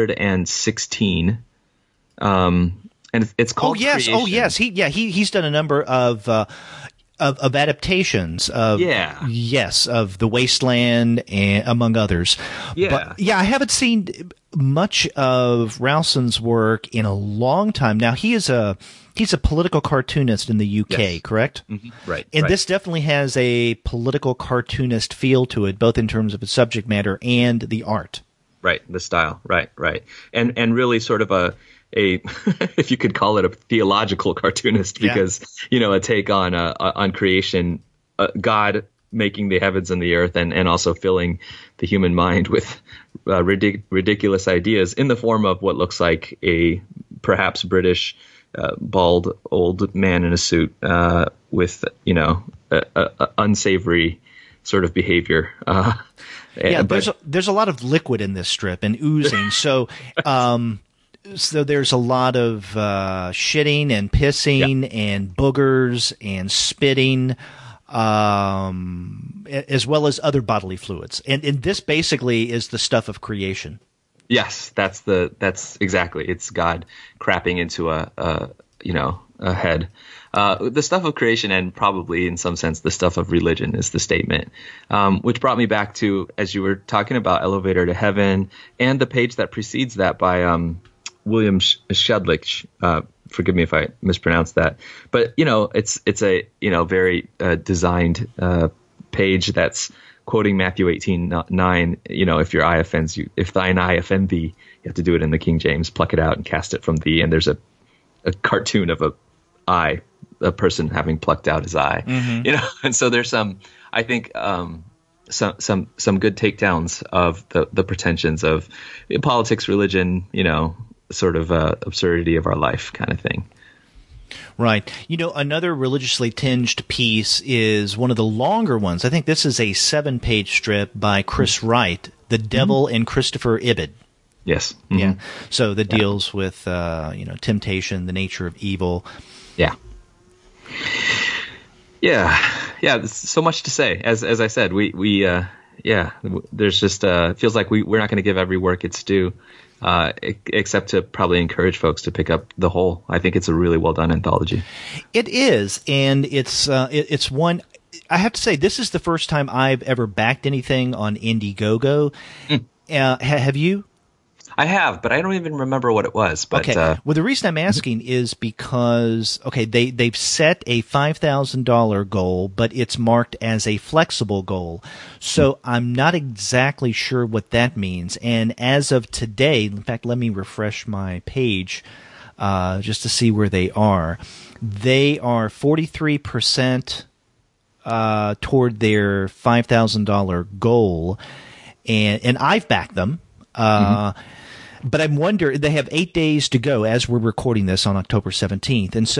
116. And it's called Creation. Oh yes, he's done a number of adaptations of of The Wasteland, and among others. But I haven't seen much of Rowson's work in a long time. Now he's a political cartoonist in the UK, correct? Mm-hmm. Right. And this definitely has a political cartoonist feel to it, both in terms of its subject matter and the art. Right, the style. Right. And really sort of a if you could call it a theological cartoonist, because a take on creation, God making the heavens and the earth, and also filling the human mind with ridiculous ideas in the form of what looks like a perhaps British bald old man in a suit with unsavory sort of behavior. There's a lot of liquid in this strip and oozing, so. So there's a lot of shitting and pissing and boogers and spitting, as well as other bodily fluids. And this basically is the stuff of creation. Yes, that's exactly. It's God crapping into a head. The stuff of creation, and probably in some sense the stuff of religion, is the statement, which brought me back to, as you were talking about Elevator to Heaven, and the page that precedes that by William Shedlich. Forgive me if I mispronounced that, but it's a very designed page that's quoting Matthew 18:9. If your eye offends you, if thine eye offend thee, you have to do it in the King James. Pluck it out and cast it from thee. And there's a cartoon of a person having plucked out his eye. Mm-hmm. And so there's some good takedowns of the pretensions of politics, religion, sort of absurdity of our life kind of thing. Right. Another religiously tinged piece is one of the longer ones. I think this is a 7-page strip by Chris Wright, The Devil and Christopher Ibid. Yes. Mm-hmm. Yeah. So that deals with, temptation, the nature of evil. Yeah. Yeah. Yeah. There's so much to say. As I said, there's just, it feels like we're not going to give every work its due. Except to probably encourage folks to pick up the whole. I think it's a really well done anthology. It is, and it's one. I have to say, this is the first time I've ever backed anything on Indiegogo. Have you? I have, but I don't even remember what it was. But, okay. Well, the reason I'm asking is because, they've set a $5,000 goal, but it's marked as a flexible goal. So I'm not exactly sure what that means. And as of today, in fact, let me refresh my page just to see where they are. They are 43% toward their $5,000 goal, and I've backed them. But I'm wondering, they have 8 days to go as we're recording this on October 17th. And so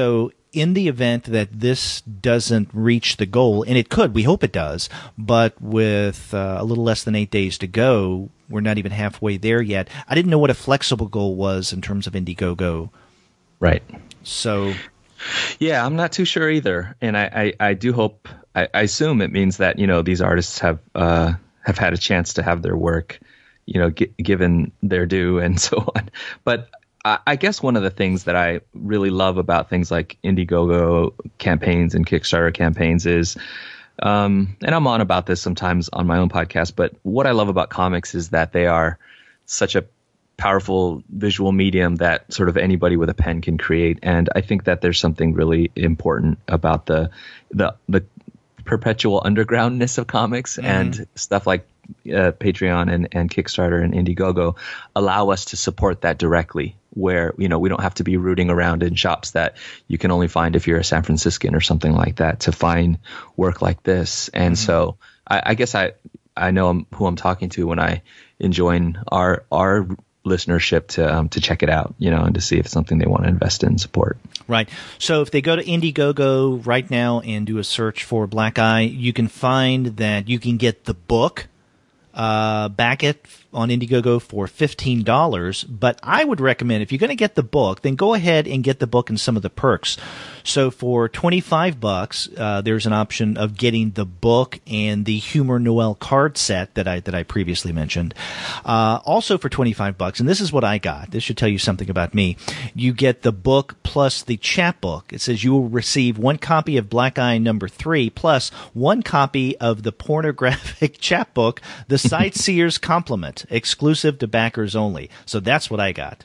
in the event that this doesn't reach the goal, and it could, we hope it does, but with a little less than 8 days to go, we're not even halfway there yet. I didn't know what a flexible goal was in terms of Indiegogo. Right. So, yeah, I'm not too sure either, and I do hope. I assume it means that these artists have had a chance to have their work, given their due and so on. But I guess one of the things that I really love about things like Indiegogo campaigns and Kickstarter campaigns is, and I'm on about this sometimes on my own podcast, but what I love about comics is that they are such a powerful visual medium that sort of anybody with a pen can create. And I think that there's something really important about the perpetual undergroundness of comics, and stuff like Patreon and Kickstarter and Indiegogo allow us to support that directly, where we don't have to be rooting around in shops that you can only find if you're a San Franciscan or something like that to find work like this. And so I guess I know who I'm talking to when I enjoin our listenership to check it out, and to see if it's something they want to invest in and support. Right. So if they go to Indiegogo right now and do a search for Black Eye, you can find that you can get the book, back it on Indiegogo for $15. But I would recommend, if you're going to get the book, then go ahead and get the book and some of the perks. So for $25, there's an option of getting the book and the Humor Noel card set that I previously mentioned. Also for $25, and this is what I got. This should tell you something about me. You get the book plus the chapbook. It says you will receive 1 copy of Black Eye number 3 plus 1 copy of the pornographic chapbook, The Sightseer's Complement, exclusive to backers only. So that's what I got.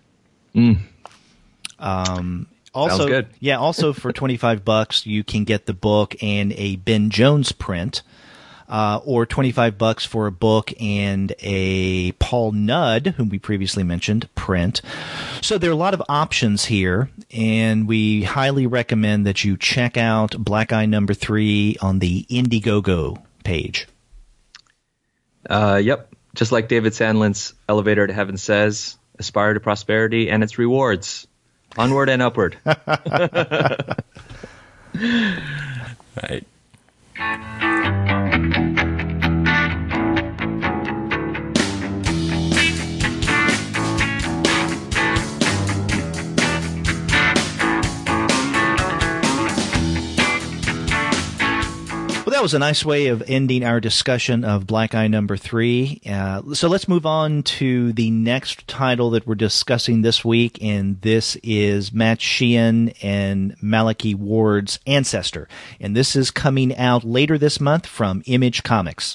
Also, sounds good. Yeah, also for $25, you can get the book and a Ben Jones print, or $25 for a book and a Paul Nudd, whom we previously mentioned, print. So there are a lot of options here, and we highly recommend that you check out Black Eye number 3 on the Indiegogo page. Yep. Just like David Sandlin's Elevator to Heaven says, aspire to prosperity and its rewards. Onward and upward. Right. Well, that was a nice way of ending our discussion of Black Eye number 3. So let's move on to the next title that we're discussing this week, and this is Matt Sheehan and Malachi Ward's Ancestor. And this is coming out later this month from Image Comics.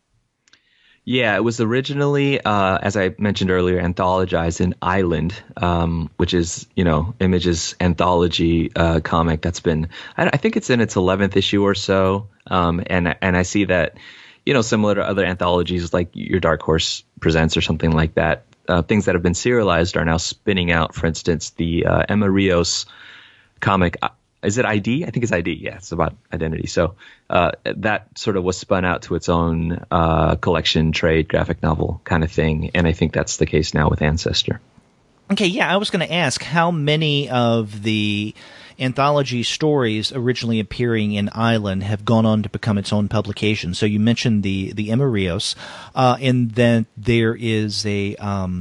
Yeah, it was originally, as I mentioned earlier, anthologized in Island, which is, Image's anthology comic that's been, I think it's in its 11th issue or so. And I see that, similar to other anthologies like your Dark Horse Presents or something like that, things that have been serialized are now spinning out. For instance, the Emma Rios comic. Is it ID? I think it's ID. Yeah, it's about identity. So that sort of was spun out to its own collection, trade, graphic novel kind of thing. And I think that's the case now with Ancestor. Okay, yeah, I was going to ask how many of the anthology stories originally appearing in Island have gone on to become its own publication. So you mentioned the Emma Rios, and then there is a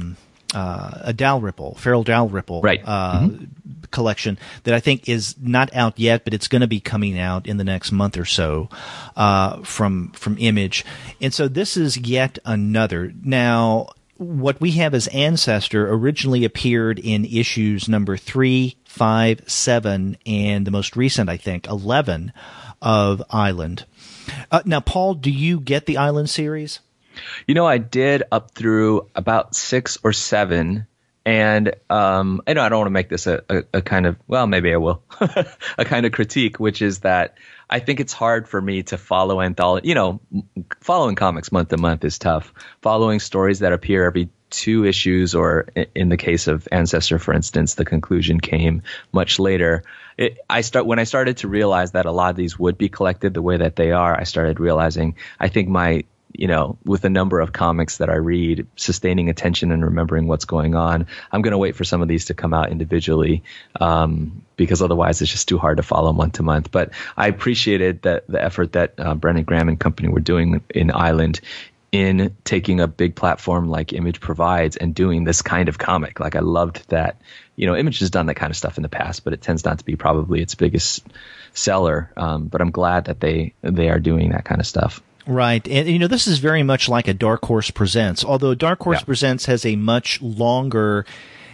Dalrymple, Farrell Dalrymple, right. Collection that I think is not out yet, but it's going to be coming out in the next month or so from Image. And so this is yet another. Now, what we have as Ancestor originally appeared in issues number 3, 5, 7, and the most recent, I think, 11 of Island. Now, Paul, do you get the Island series? I did up through about 6 or 7. And I don't want to make this a kind of, well, maybe I will, a kind of critique, which is that I think it's hard for me to follow anthology. Following comics month to month is tough. Following stories that appear every 2 issues, or in the case of Ancestor, for instance, the conclusion came much later. When I started to realize that a lot of these would be collected the way that they are, I started realizing I think my with the number of comics that I read, sustaining attention and remembering what's going on, I'm going to wait for some of these to come out individually, because otherwise it's just too hard to follow month to month. But I appreciated the effort that Brendan Graham and company were doing in Island in taking a big platform like Image provides and doing this kind of comic. Like, I loved that, Image has done that kind of stuff in the past, but it tends not to be probably its biggest seller. But I'm glad that they are doing that kind of stuff. Right. And, this is very much like a Dark Horse Presents, although Dark Horse Presents has a much longer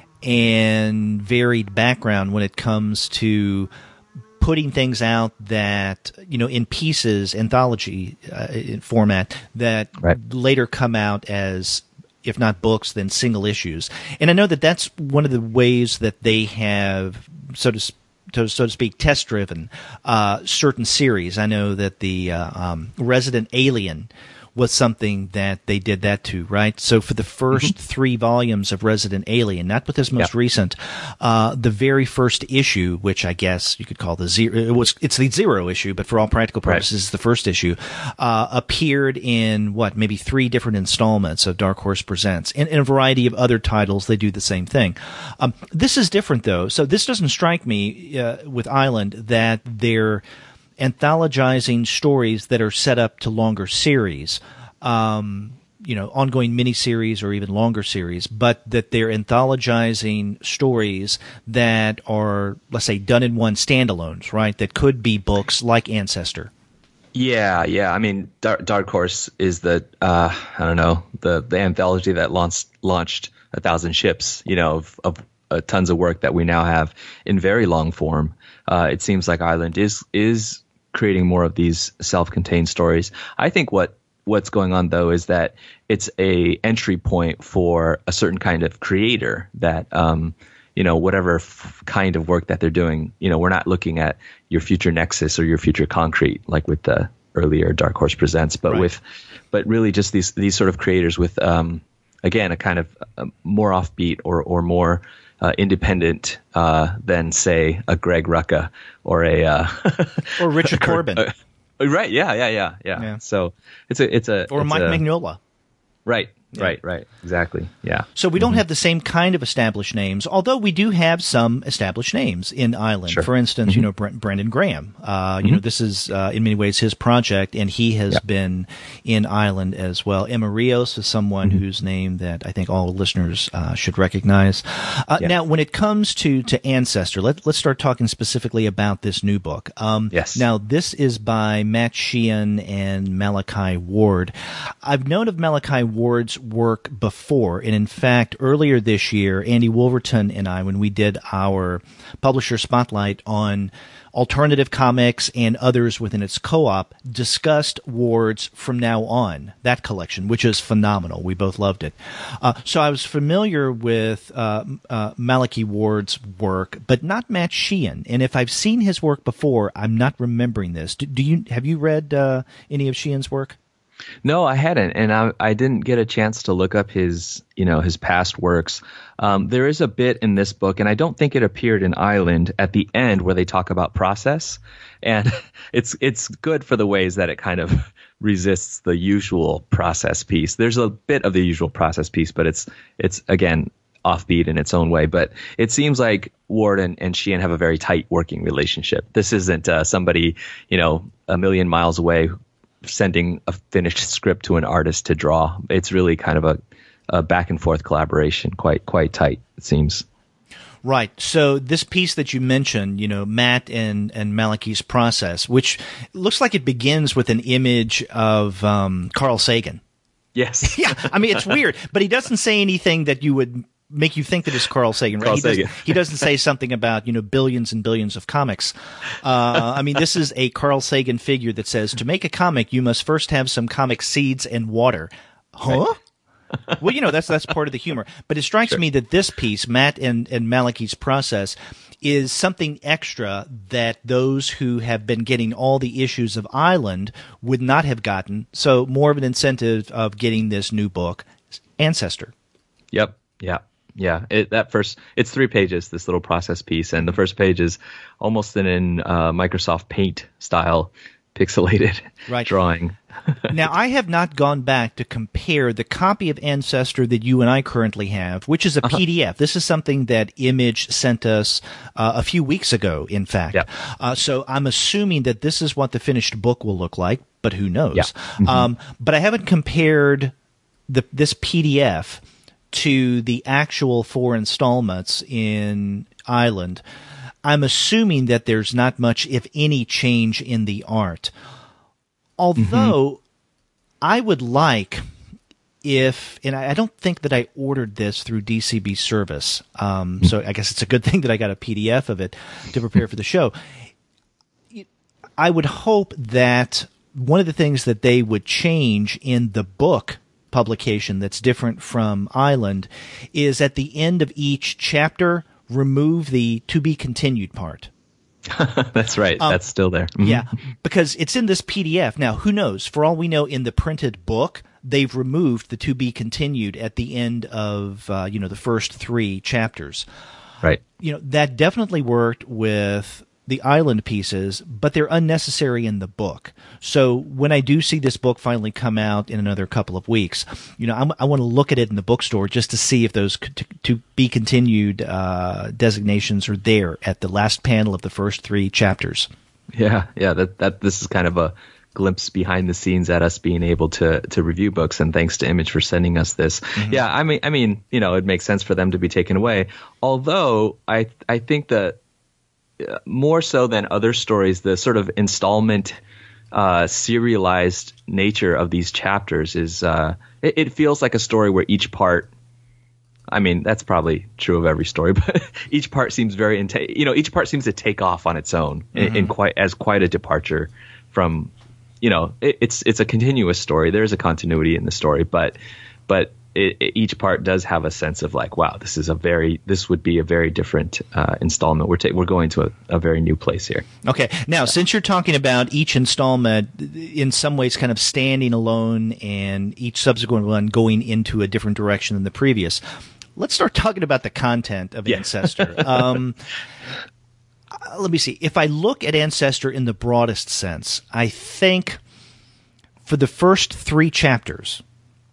and varied background when it comes to putting things out that, in pieces, anthology format, that later come out as, if not books, then single issues. And I know that that's one of the ways that they have, so to speak, test-driven certain series. I know that the Resident Alien was something that they did that to, right? So for the first 3 volumes of Resident Alien, not with this most recent, the very first issue, which I guess you could call it's the 0 issue, but for all practical purposes, the first issue, appeared in maybe 3 different installments of Dark Horse Presents. And in a variety of other titles, they do the same thing. This is different, though. So this doesn't strike me with Island that they're anthologizing stories that are set up to longer series, ongoing miniseries or even longer series, but that they're anthologizing stories that are, let's say, done in one standalones, right? That could be books like Ancestor. Yeah. I mean, Dark Horse is the anthology that launched 1,000 ships, of tons of work that we now have in very long form. It seems like Island is creating more of these self-contained stories. I think what's going on, though, is that it's a entry point for a certain kind of creator that, whatever kind of work that they're doing, we're not looking at your future Nexus or your future Concrete, like with the earlier Dark Horse Presents, but but really just these sort of creators with, again, a kind of more offbeat or more independent than, say, a Greg Rucka or a or Richard Corbin. Right? Yeah. So it's a Mike Mignola. Right. Exactly. Yeah. So we don't have the same kind of established names, although we do have some established names in Island. Sure. For instance, Brendan Graham. This is in many ways his project, and he has been in Island as well. Emma Rios is someone whose name that I think all listeners should recognize. Now, when it comes to Ancestor, let's start talking specifically about this new book. Yes. Now, this is by Matt Sheehan and Malachi Ward. I've known of Malachi Ward's work before, and in fact earlier this year Andy Wolverton and I, when we did our publisher spotlight on alternative comics and others within its co-op, discussed Ward's From Now On, that collection, which is phenomenal. We both loved it. So I was familiar with Malachi Ward's work, but not Matt Sheehan. And if I've seen his work before, I'm not remembering this. Have you read any of Sheehan's work? No, I hadn't, and I didn't get a chance to look up his past works. There is a bit in this book, and I don't think it appeared in Island, at the end where they talk about process, and it's good for the ways that it kind of resists the usual process piece. There's a bit of the usual process piece, but it's again offbeat in its own way. But it seems like Ward and Sheehan have a very tight working relationship. This isn't somebody a million miles away sending a finished script to an artist to draw. It's really kind of a back and forth collaboration, quite tight, it seems. Right. So this piece that you mentioned, Matt and Malachi's process, which looks like it begins with an image of Carl Sagan. Yes. Yeah. I mean, it's weird, but he doesn't say anything that you would make you think that it's Carl Sagan, right? He doesn't say something about, billions and billions of comics. I mean, this is a Carl Sagan figure that says, to make a comic, you must first have some comic seeds and water. Huh? Right. Well, that's part of the humor. But it strikes me that this piece, Matt and Malachi's process, is something extra that those who have been getting all the issues of Island would not have gotten. So more of an incentive of getting this new book, Ancestor. Yep. Yeah. Yeah, it's 3 pages, this little process piece, and the first page is almost in Microsoft Paint style pixelated Right. drawing. Now, I have not gone back to compare the copy of Ancestor that you and I currently have, which is a PDF. This is something that Image sent us a few weeks ago, in fact. Yeah. So I'm assuming that this is what the finished book will look like, but who knows? Yeah. Mm-hmm. But I haven't compared this PDF to the actual 4 installments in Island. I'm assuming that there's not much, if any, change in the art. Although I would like and I don't think that I ordered this through DCB service, so I guess it's a good thing that I got a PDF of it to prepare for the show. I would hope that one of the things that they would change in the book publication that's different from Island is at the end of each chapter, remove the to be continued part. That's right. That's still there. Mm-hmm. Yeah, because it's in this PDF. Now, who knows? For all we know, in the printed book, they've removed the to be continued at the end of, the first 3 chapters. Right. That definitely worked with the Island pieces, but they're unnecessary in the book. So when I do see this book finally come out in another couple of weeks, I want to look at it in the bookstore just to see if those to be continued designations are there at the last panel of the first 3 chapters. Yeah. That this is kind of a glimpse behind the scenes at us being able to review books, and thanks to Image for sending us this. Mm-hmm. Yeah, I mean, it makes sense for them to be taken away. Although I think that more so than other stories, the sort of installment serialized nature of these chapters is it feels like a story where each part, I mean, that's probably true of every story, but each part seems each part seems to take off on its own in quite a departure from, it's a continuous story. There's a continuity in the story, but each part does have a sense of like, wow, this would be a very different installment. We're going to a very new place here. Okay. Now, since you're talking about each installment in some ways kind of standing alone and each subsequent one going into a different direction than the previous, let's start talking about the content of Ancestor. Let me see. If I look at Ancestor in the broadest sense, I think for the first 3 chapters,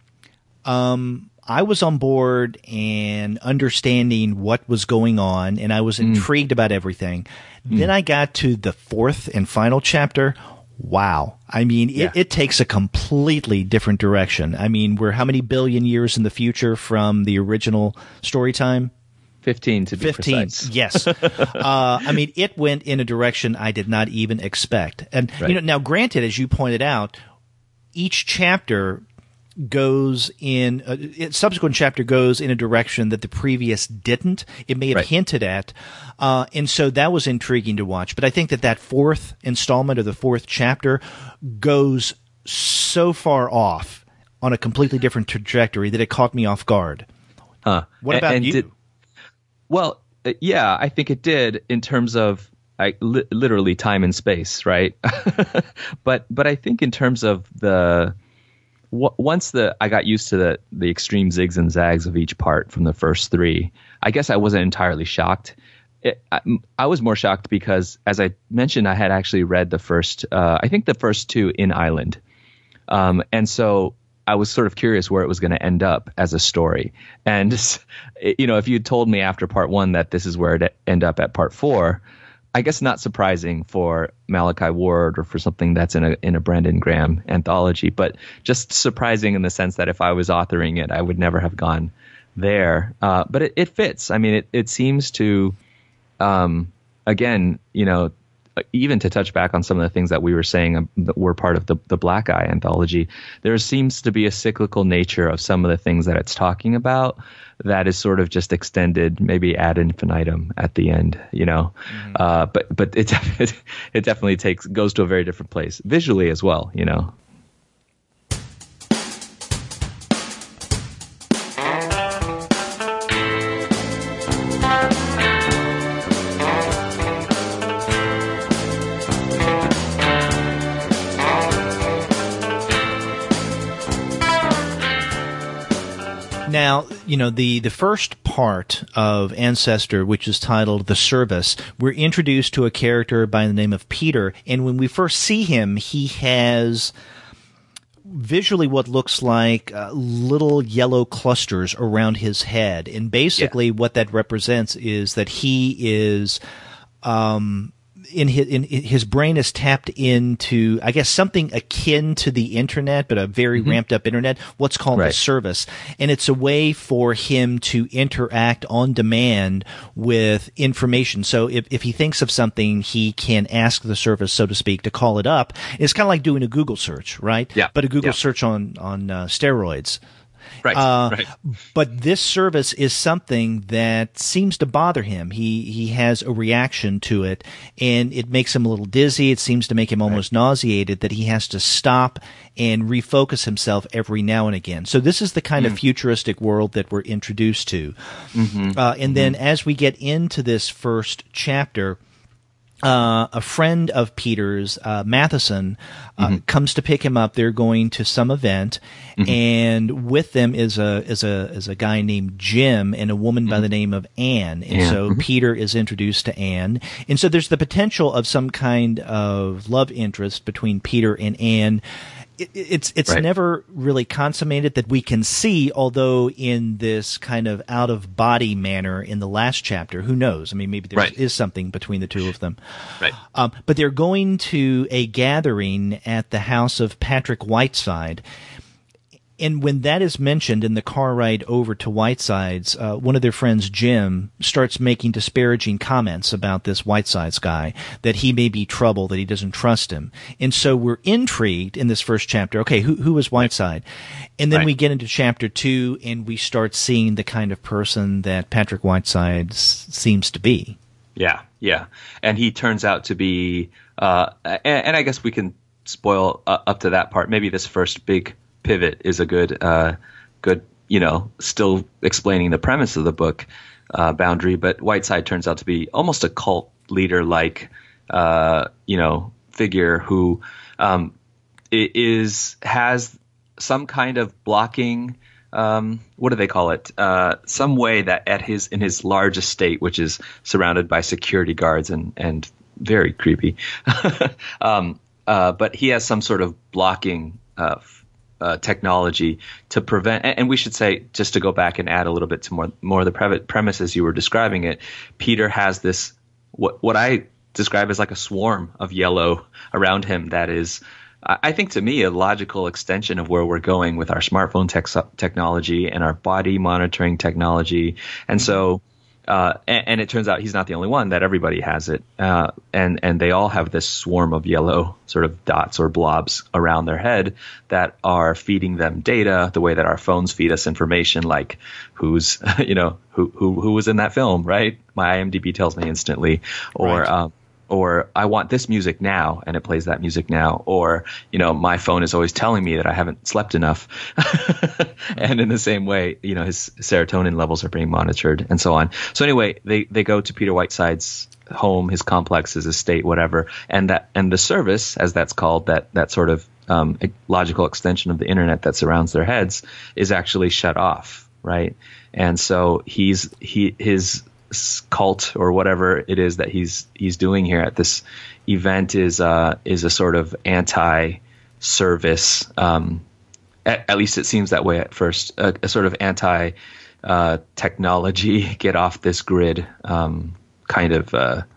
I was on board and understanding what was going on, and I was intrigued about everything. Then I got to the 4th and final chapter. Wow. I mean, it takes a completely different direction. I mean, we're how many billion years in the future from the original story time? 15 to be precise. Yes. I mean, it went in a direction I did not even expect. And, now granted, as you pointed out, each chapter goes in subsequent chapter goes in a direction that the previous didn't. It may have hinted at, and so that was intriguing to watch. But I think that 4th installment or the 4th chapter goes so far off on a completely different trajectory that it caught me off guard. What about you? I think it did in terms of literally time and space, right? but I think in terms of once I got used to the extreme zigs and zags of each part from the first 3, I guess I wasn't entirely shocked. I was more shocked because, as I mentioned, I had actually read the first 2 in Island. And so I was sort of curious where it was going to end up as a story. And, if you'd told me after part 1 that this is where it end up at part 4, I guess not surprising for Malachi Ward or for something that's in a Brandon Graham anthology, but just surprising in the sense that if I was authoring it, I would never have gone there. But it fits. I mean, it seems to, again, even to touch back on some of the things that we were saying that were part of the Black Eye anthology, there seems to be a cyclical nature of some of the things that it's talking about that is sort of just extended, maybe ad infinitum at the end, but it definitely goes to a very different place visually as well, Now, the first part of Ancestor, which is titled The Service, we're introduced to a character by the name of Peter, and when we first see him, he has visually what looks like little yellow clusters around his head, and basically what that represents is that he is in his brain is tapped into, I guess, something akin to the internet, but a very ramped up internet, what's called the service. And it's a way for him to interact on demand with information. So if he thinks of something, he can ask the service, so to speak, to call it up. It's kind of like doing a Google search, right? Yeah. But a Google search on steroids. Right. But this service is something that seems to bother him. He has a reaction to it, and it makes him a little dizzy. It seems to make him almost nauseated, that he has to stop and refocus himself every now and again. So this is the kind of futuristic world that we're introduced to. And then as we get into this first chapter, a friend of Peter's, Matheson, comes to pick him up. They're going to some event, and with them is a guy named Jim and a woman by the name of Anne. And so Peter is introduced to Anne, and so there's the potential of some kind of love interest between Peter and Anne. It's never really consummated that we can see, although in this kind of out-of-body manner in the last chapter. Who knows? I mean, maybe there is something between the two of them. Right. But they're going to a gathering at the house of Patrick Whiteside. And when that is mentioned in the car ride over to Whiteside's, one of their friends, Jim, starts making disparaging comments about this Whiteside's guy, that he may be trouble, that he doesn't trust him. And so we're intrigued in this first chapter. Okay, who is Whiteside? And then we get into chapter 2, and we start seeing the kind of person that Patrick Whiteside seems to be. Yeah. And he turns out to be, and I guess we can spoil up to that part. Maybe this first big pivot is a good, still explaining the premise of the book, boundary. But Whiteside turns out to be almost a cult leader like, figure who has some kind of blocking. What do they call it? Some way that in his large estate, which is surrounded by security guards and very creepy, but he has some sort of blocking technology to prevent, and we should say, just to go back and add a little bit to more of the premise as you were describing it, Peter has this, what I describe as like a swarm of yellow around him that is, I think to me, a logical extension of where we're going with our smartphone technology and our body monitoring technology. And so, and it turns out he's not the only one, that everybody has it. And they all have this swarm of yellow sort of dots or blobs around their head that are feeding them data the way that our phones feed us information, like who's, who was in that film, right? My IMDb tells me instantly, or I want this music now, and it plays that music now. Or, my phone is always telling me that I haven't slept enough. And in the same way, his serotonin levels are being monitored and so on. So anyway, they go to Peter Whiteside's home, his complex, his estate, whatever. And the service, as that's called, that sort of logical extension of the internet that surrounds their heads, is actually shut off, right? And so his cult or whatever it is that he's doing here at this event is a sort of anti-service, at least it seems that way at first, a sort of anti-technology, get off this grid kind of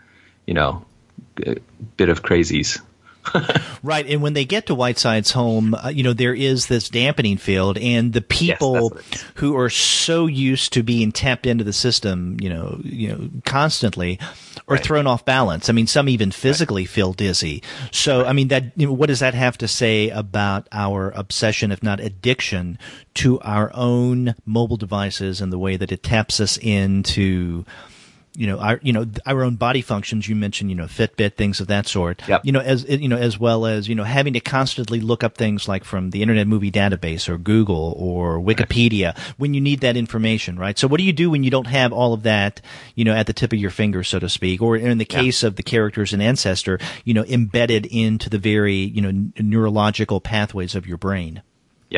bit of crazies. Right, and when they get to Whiteside's home, there is this dampening field, and the people who are so used to being tapped into the system, constantly, are thrown off balance. I mean, some even physically feel dizzy. So, I mean, that what does that have to say about our obsession, if not addiction, to our own mobile devices and the way that it taps us into our own body functions? You mentioned, Fitbit, things of that sort. Yep. As well as, having to constantly look up things like from the Internet Movie Database or Google or Wikipedia when you need that information, right? So what do you do when you don't have all of that, at the tip of your finger, so to speak, or in the case of the characters in Ancestor, embedded into the very, neurological pathways of your brain? Yeah.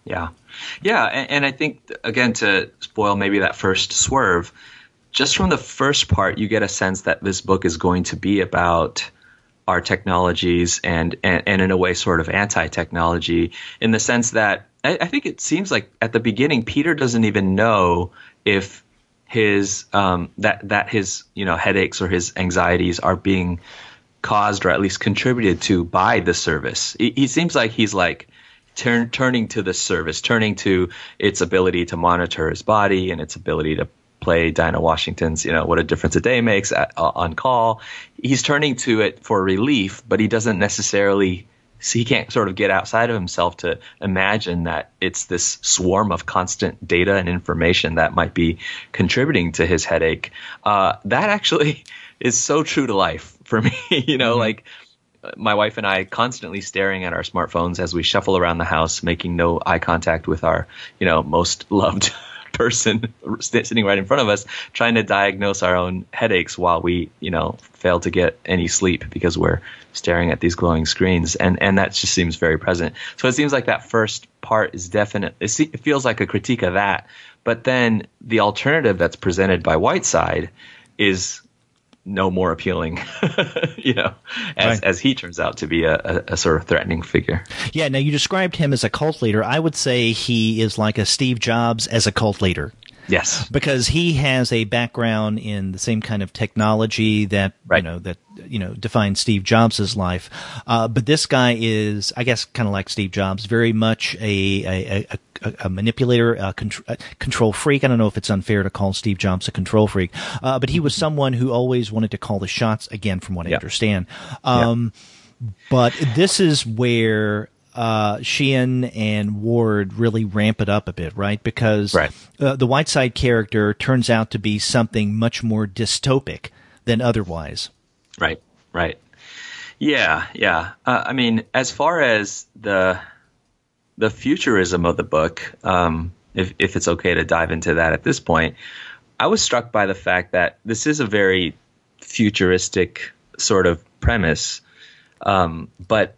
Yeah. Yeah. And I think, again, to spoil maybe that first swerve, just from the first part, you get a sense that this book is going to be about our technologies and in a way sort of anti-technology, in the sense that I think it seems like at the beginning, Peter doesn't even know if his that his headaches or his anxieties are being caused or at least contributed to by the service. He seems like he's like turning to the service, turning to its ability to monitor his body and its ability to play Dinah Washington's, What a Difference a Day Makes on call. He's turning to it for relief, but he doesn't necessarily he can't sort of get outside of himself to imagine that it's this swarm of constant data and information that might be contributing to his headache. That actually is so true to life for me, like my wife and I constantly staring at our smartphones as we shuffle around the house, making no eye contact with our, most loved person sitting right in front of us, trying to diagnose our own headaches while we, fail to get any sleep because we're staring at these glowing screens. And that just seems very present. So it seems like that first part is definite. It feels like a critique of that. But then the alternative that's presented by Whiteside is no more appealing, as he turns out to be a sort of threatening figure. Yeah. Now, you described him as a cult leader. I would say he is like a Steve Jobs as a cult leader. Yes, because he has a background in the same kind of technology that defined Steve Jobs' life. But this guy is, I guess, kind of like Steve Jobs, very much a manipulator, a control freak. I don't know if it's unfair to call Steve Jobs a control freak, but he was someone who always wanted to call the shots. Again, from what I understand. But this is where Sheehan and Ward really ramp it up a bit, right? Because the Whiteside character turns out to be something much more dystopic than otherwise. Right. Yeah. I mean, as far as the futurism of the book, if it's okay to dive into that at this point, I was struck by the fact that this is a very futuristic sort of premise, but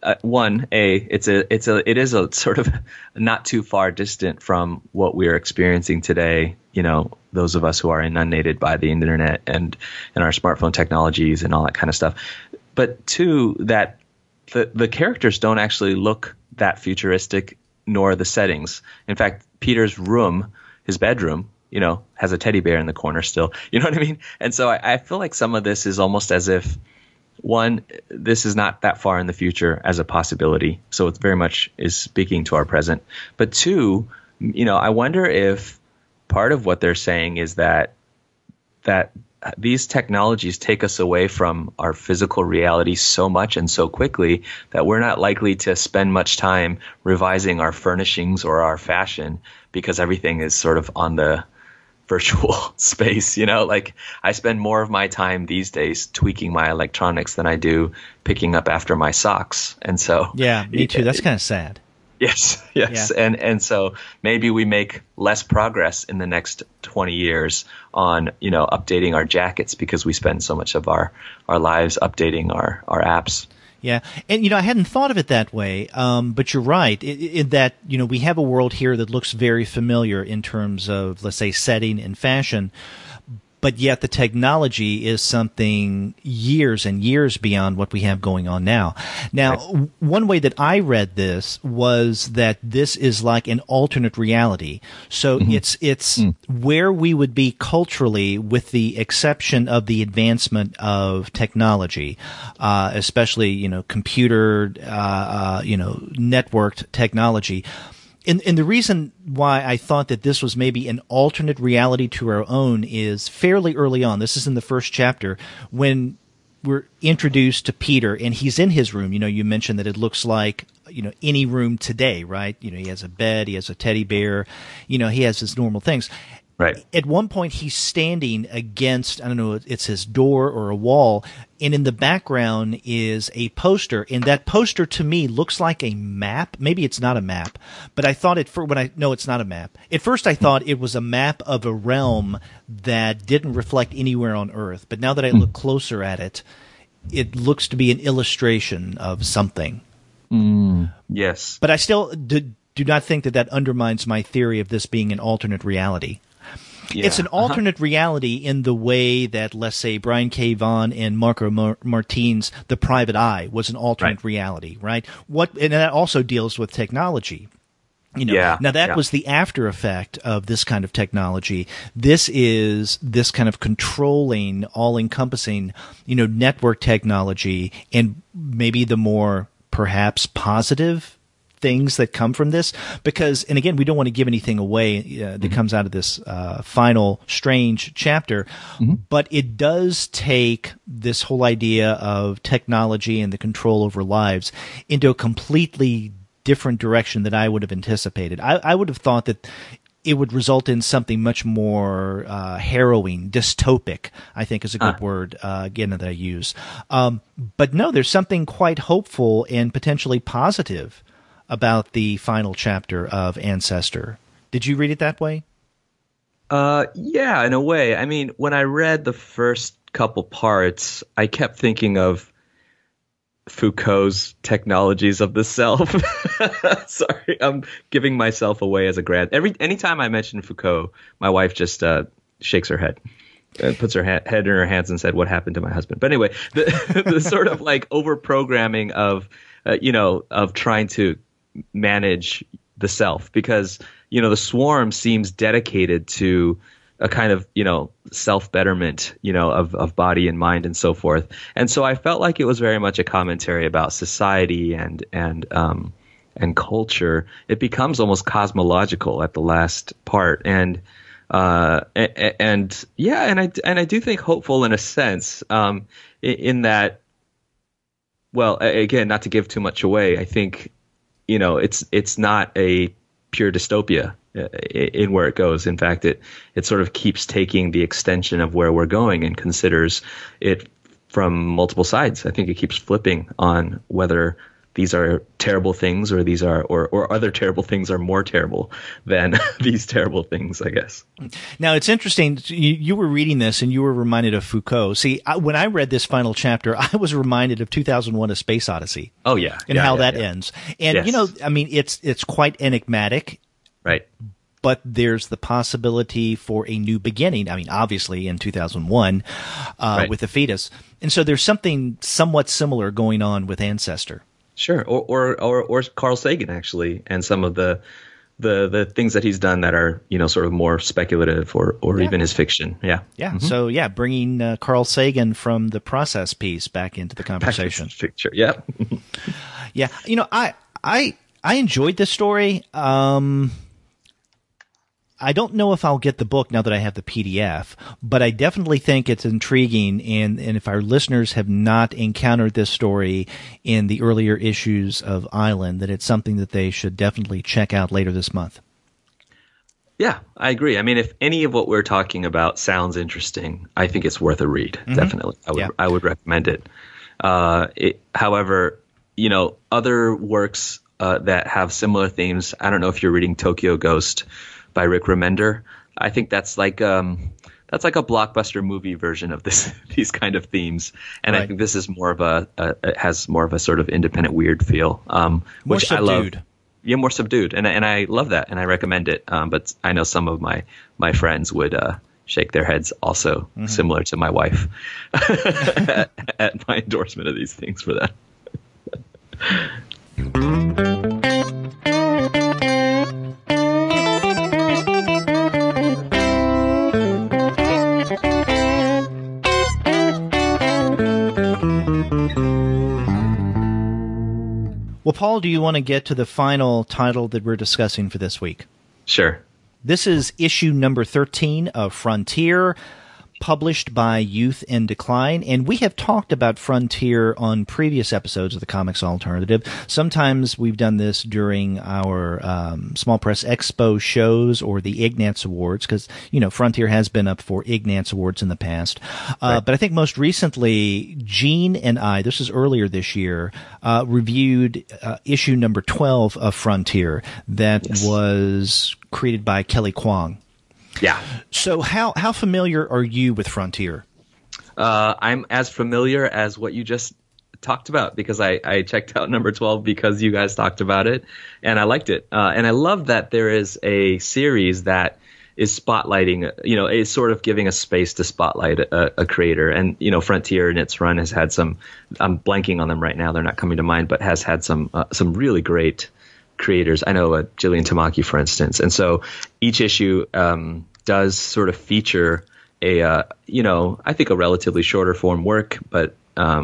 it is a sort of not too far distant from what we're experiencing today. Those of us who are inundated by the internet and our smartphone technologies and all that kind of stuff. But two, that the characters don't actually look that futuristic, nor the settings. In fact, Peter's room, his bedroom, has a teddy bear in the corner still. You know what I mean? And so I feel like some of this is almost as if, one, this is not that far in the future as a possibility, so it very much is speaking to our present. But two, I wonder if part of what they're saying is that these technologies take us away from our physical reality so much and so quickly that we're not likely to spend much time revising our furnishings or our fashion because everything is sort of on the virtual space. Like I spend more of my time these days tweaking my electronics than I do picking up after my socks. And so yeah, me too. That's kind of sad. Yes. Yeah. And so maybe we make less progress in the next 20 years on, updating our jackets because we spend so much of our lives updating our apps. Yeah. And, I hadn't thought of it that way. But you're right in that, we have a world here that looks very familiar in terms of, let's say, setting and fashion. But yet the technology is something years and years beyond what we have going on now. Now, one way that I read this was that this is like an alternate reality. So it's where we would be culturally with the exception of the advancement of technology, especially, computer, networked technology. And the reason why I thought that this was maybe an alternate reality to our own is fairly early on. This is in the first chapter when we're introduced to Peter and he's in his room. You mentioned that it looks like, any room today, right? He has a bed, he has a teddy bear, he has his normal things. Right. At one point, he's standing against, I don't know, it's his door or a wall, and in the background is a poster, and that poster to me looks like a map. Maybe it's not a map, but I thought it's not a map. At first, I thought it was a map of a realm that didn't reflect anywhere on Earth, but now that I look closer at it, it looks to be an illustration of something. Yes. But I still do not think that undermines my theory of this being an alternate reality. Yeah. It's an alternate reality in the way that, let's say, Brian K. Vaughan and Marco Martin's The Private Eye was an alternate reality, right? And that also deals with technology. Now that was the after effect of this kind of technology. This is this kind of controlling, all-encompassing, network technology, and maybe the more perhaps positive things that come from this, because, and again, we don't want to give anything away that comes out of this final strange chapter, but it does take this whole idea of technology and the control over lives into a completely different direction than I would have anticipated. I would have thought that it would result in something much more harrowing, dystopic, I think is a good word, again, that I use. But no, there's something quite hopeful and potentially positive about the final chapter of Ancestor. Did you read it that way? Yeah, in a way. I mean, when I read the first couple parts, I kept thinking of Foucault's Technologies of the Self. Sorry, I'm giving myself away as a grad. Anytime I mention Foucault, my wife just shakes her head. Puts her head in her hands and said, "What happened to my husband?" But anyway, the sort of like over programming of trying to manage the self, because the swarm seems dedicated to a kind of self betterment of body and mind and so forth, and so I felt like it was very much a commentary about society and culture. It becomes almost cosmological at the last part, and I do think hopeful in a sense, in that. Well, again, not to give too much away, I think, it's not a pure dystopia in where it goes. In fact, it sort of keeps taking the extension of where we're going and considers it from multiple sides. I think it keeps flipping on whether these are terrible things or these are or other terrible things are more terrible than these terrible things, I guess. Now, it's interesting. You were reading this and you were reminded of Foucault. See, when I read this final chapter, I was reminded of 2001: A Space Odyssey. Oh, yeah. And how that ends. And, yes. It's quite enigmatic. Right. But there's the possibility for a new beginning. I mean, obviously in 2001 with the fetus. And so there's something somewhat similar going on with Ancestor. Sure, or Carl Sagan, actually, and some of the things that he's done that are sort of more speculative or even his fiction. Yeah. So bringing Carl Sagan from the Process piece back into the conversation. Picture. Yeah. Yeah. I enjoyed this story. I don't know if I'll get the book now that I have the PDF, but I definitely think it's intriguing. And if our listeners have not encountered this story in the earlier issues of Island, that it's something that they should definitely check out later this month. Yeah, I agree. I mean, if any of what we're talking about sounds interesting, I think it's worth a read. Mm-hmm. Definitely. I would recommend it. However, other works that have similar themes, I don't know if you're reading Tokyo Ghost by Rick Remender. I think that's like a blockbuster movie version of these kind of themes, and right. I think this is more of it has more of a sort of independent weird feel, which subdued. I love. Yeah, more subdued, and I love that, and I recommend it. But I know some of my friends would shake their heads also, similar to my wife, at my endorsement of these things for that. Well, Paul, do you want to get to the final title that we're discussing for this week? Sure. This is issue number 13 of Frontier, published by Youth in Decline. And we have talked about Frontier on previous episodes of the Comics Alternative. Sometimes we've done this during our Small Press Expo shows or the Ignatz Awards, because, Frontier has been up for Ignatz Awards in the past. Right. But I think most recently, Gene and I, this is earlier this year, reviewed issue number 12 of Frontier that was created by Kelly Kwong. Yeah. So how familiar are you with Frontier? I'm as familiar as what you just talked about because I checked out number 12 because you guys talked about it, and I liked it. And I love that there is a series that is spotlighting, is sort of giving a space to spotlight a creator. And, Frontier in its run has had some, I'm blanking on them right now, they're not coming to mind, but has had some really great creators. I know Gillian Tamaki, for instance. And so each issue does sort of feature I think a relatively shorter form work, but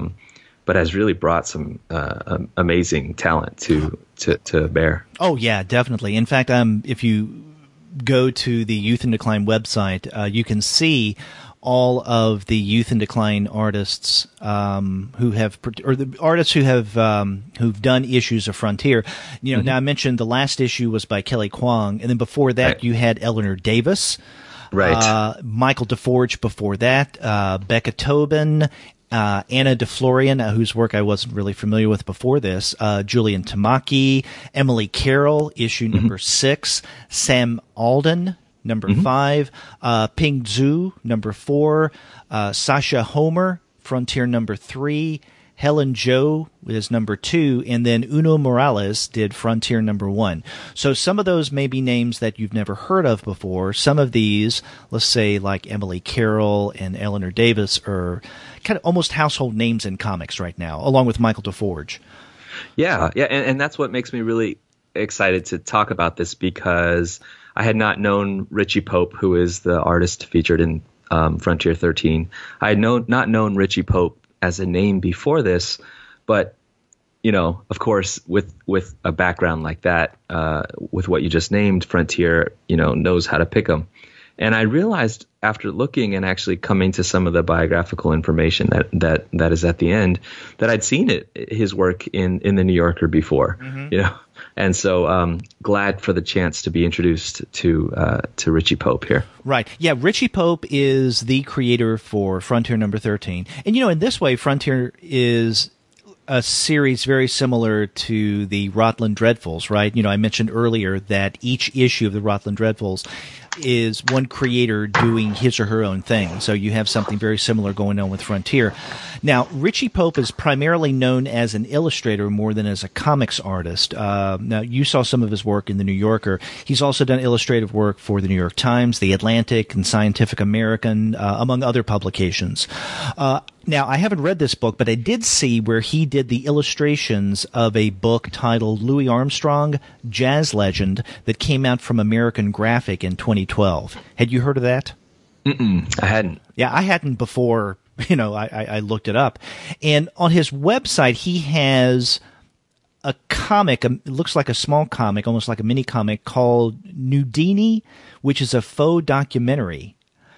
has really brought some amazing talent to bear. Oh yeah, definitely. In fact, if you go to the Youth in Decline website, you can see all of the Youth in Decline artists who have, or the artists who have who've done issues of Frontier. Now I mentioned the last issue was by Kelly Kwong, and then before that right. You had Eleanor Davis. Right. Michael DeForge before that, Becca Tobin, Anna DeFlorian, whose work I wasn't really familiar with before this, Julian Tamaki, Emily Carroll, issue number 6, Sam Alden, number 5, Ping Zhu, number 4, Sasha Homer, Frontier number 3, Helen Zhou is number 2, and then Uno Morales did Frontier number 1. So some of those may be names that you've never heard of before. Some of these, let's say like Emily Carroll and Eleanor Davis, are kind of almost household names in comics right now, along with Michael DeForge. Yeah, and that's what makes me really excited to talk about this, because I had not known Richie Pope, who is the artist featured in Frontier 13. I had not known Richie Pope as a name before this, but of course, with a background like that, with what you just named, Frontier, knows how to pick them. And I realized after looking and actually coming to some of the biographical information that is at the end, that I'd seen his work in the New Yorker before, And so glad for the chance to be introduced to Richie Pope here. Right. Yeah, Richie Pope is the creator for Frontier number 13. And, in this way, Frontier is a series very similar to the Rotland Dreadfuls, right? I mentioned earlier that each issue of the Rotland Dreadfuls is one creator doing his or her own thing. So you have something very similar going on with Frontier. Now, Richie Pope is primarily known as an illustrator more than as a comics artist. Now, you saw some of his work in The New Yorker. He's also done illustrative work for The New York Times, The Atlantic, and Scientific American, among other publications. Now, I haven't read this book, but I did see where he did the illustrations of a book titled Louis Armstrong, Jazz Legend, that came out from American Graphic in 2012. Had you heard of that? I hadn't. Yeah, I hadn't before, I looked it up. And on his website, he has a comic, it looks like a small comic, almost like a mini comic, called Nudini, which is a faux documentary.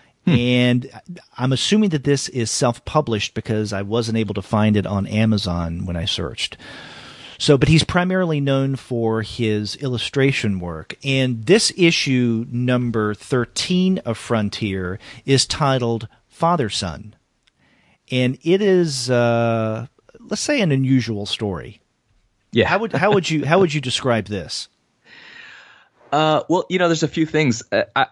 And I'm assuming that this is self-published because I wasn't able to find it on Amazon when I searched. So, but he's primarily known for his illustration work. And this issue, number 13 of Frontier, is titled Father-Son. And it is, let's say, an unusual story. Yeah. How would you describe this? Well, there's a few things.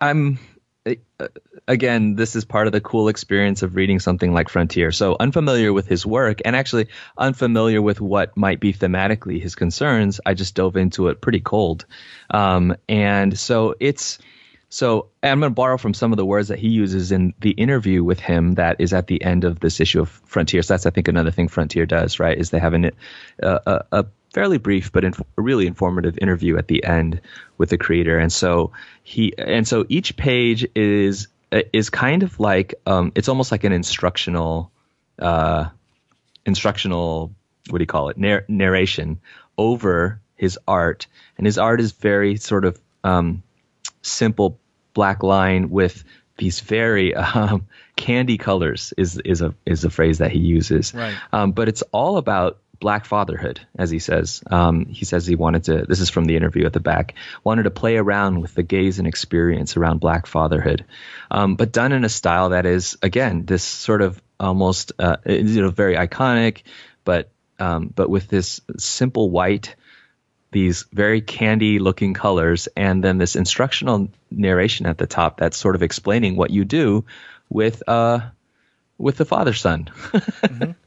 Again, this is part of the cool experience of reading something like Frontier. So unfamiliar with his work, and actually unfamiliar with what might be thematically his concerns, I just dove into it pretty cold. And so I'm going to borrow from some of the words that he uses in the interview with him that is at the end of this issue of Frontier. So that's, I think, another thing Frontier does, right, is they have a fairly brief but really informative interview at the end with the creator. And so each page is kind of like it's almost like an instructional what do you call it, narration over his art. And his art is very sort of simple black line with these very candy colors is a phrase that he uses. Right. But it's all about Black fatherhood, as he says. He says he wanted to, this is from the interview at the back, wanted to play around with the gaze and experience around Black fatherhood, but done in a style that is, again, this sort of almost, very iconic, but with this simple white, these very candy-looking colors, and then this instructional narration at the top that's sort of explaining what you do with the father-son. Mm-hmm.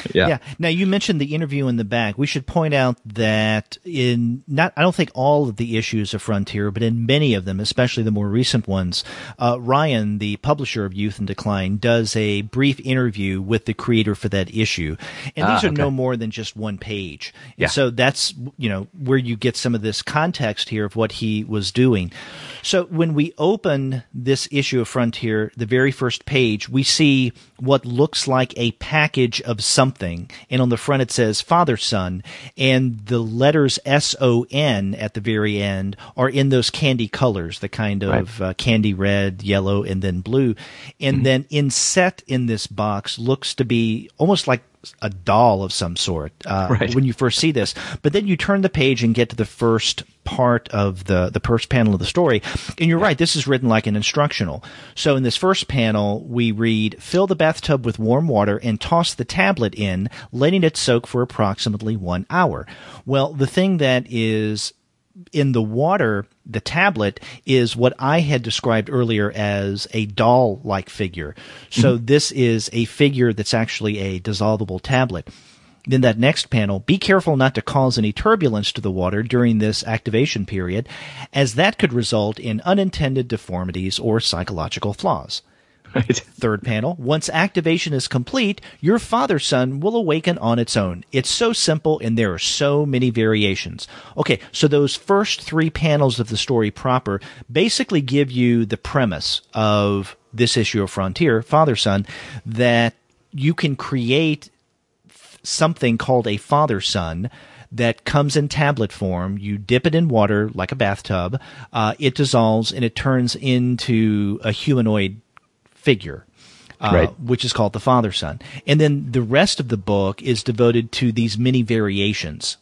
Yeah. Now, you mentioned the interview in the back. We should point out that I don't think all of the issues of Frontier, but in many of them, especially the more recent ones, Ryan, the publisher of Youth in Decline, does a brief interview with the creator for that issue. And these are no more than just one page. And so that's, where you get some of this context here of what he was doing. So when we open this issue of Frontier, the very first page, we see what looks like a package of something. And on the front it says Father Son, and the letters S-O-N at the very end are in those candy colors, the kind of candy red, yellow, and then blue. And then inset in this box looks to be almost like a doll of some sort when you first see this. But then you turn the page and get to the first part of the first panel of the story. And you're right, this is written like an instructional. So in this first panel, we read, fill the bathtub with warm water and toss the tablet in, letting it soak for approximately 1 hour. Well, the thing that is in the water, the tablet, is what I had described earlier as a doll-like figure. So this is a figure that's actually a dissolvable tablet. Then that next panel, be careful not to cause any turbulence to the water during this activation period, as that could result in unintended deformities or psychological flaws. Third panel, once activation is complete, your father-son will awaken on its own. It's so simple, and there are so many variations. Okay, so those first 3 panels of the story proper basically give you the premise of this issue of Frontier, Father-Son, that you can create something called a father-son that comes in tablet form. You dip it in water like a bathtub. It dissolves, and it turns into a humanoid figure, which is called the Father-Son. And then the rest of the book is devoted to these many variations.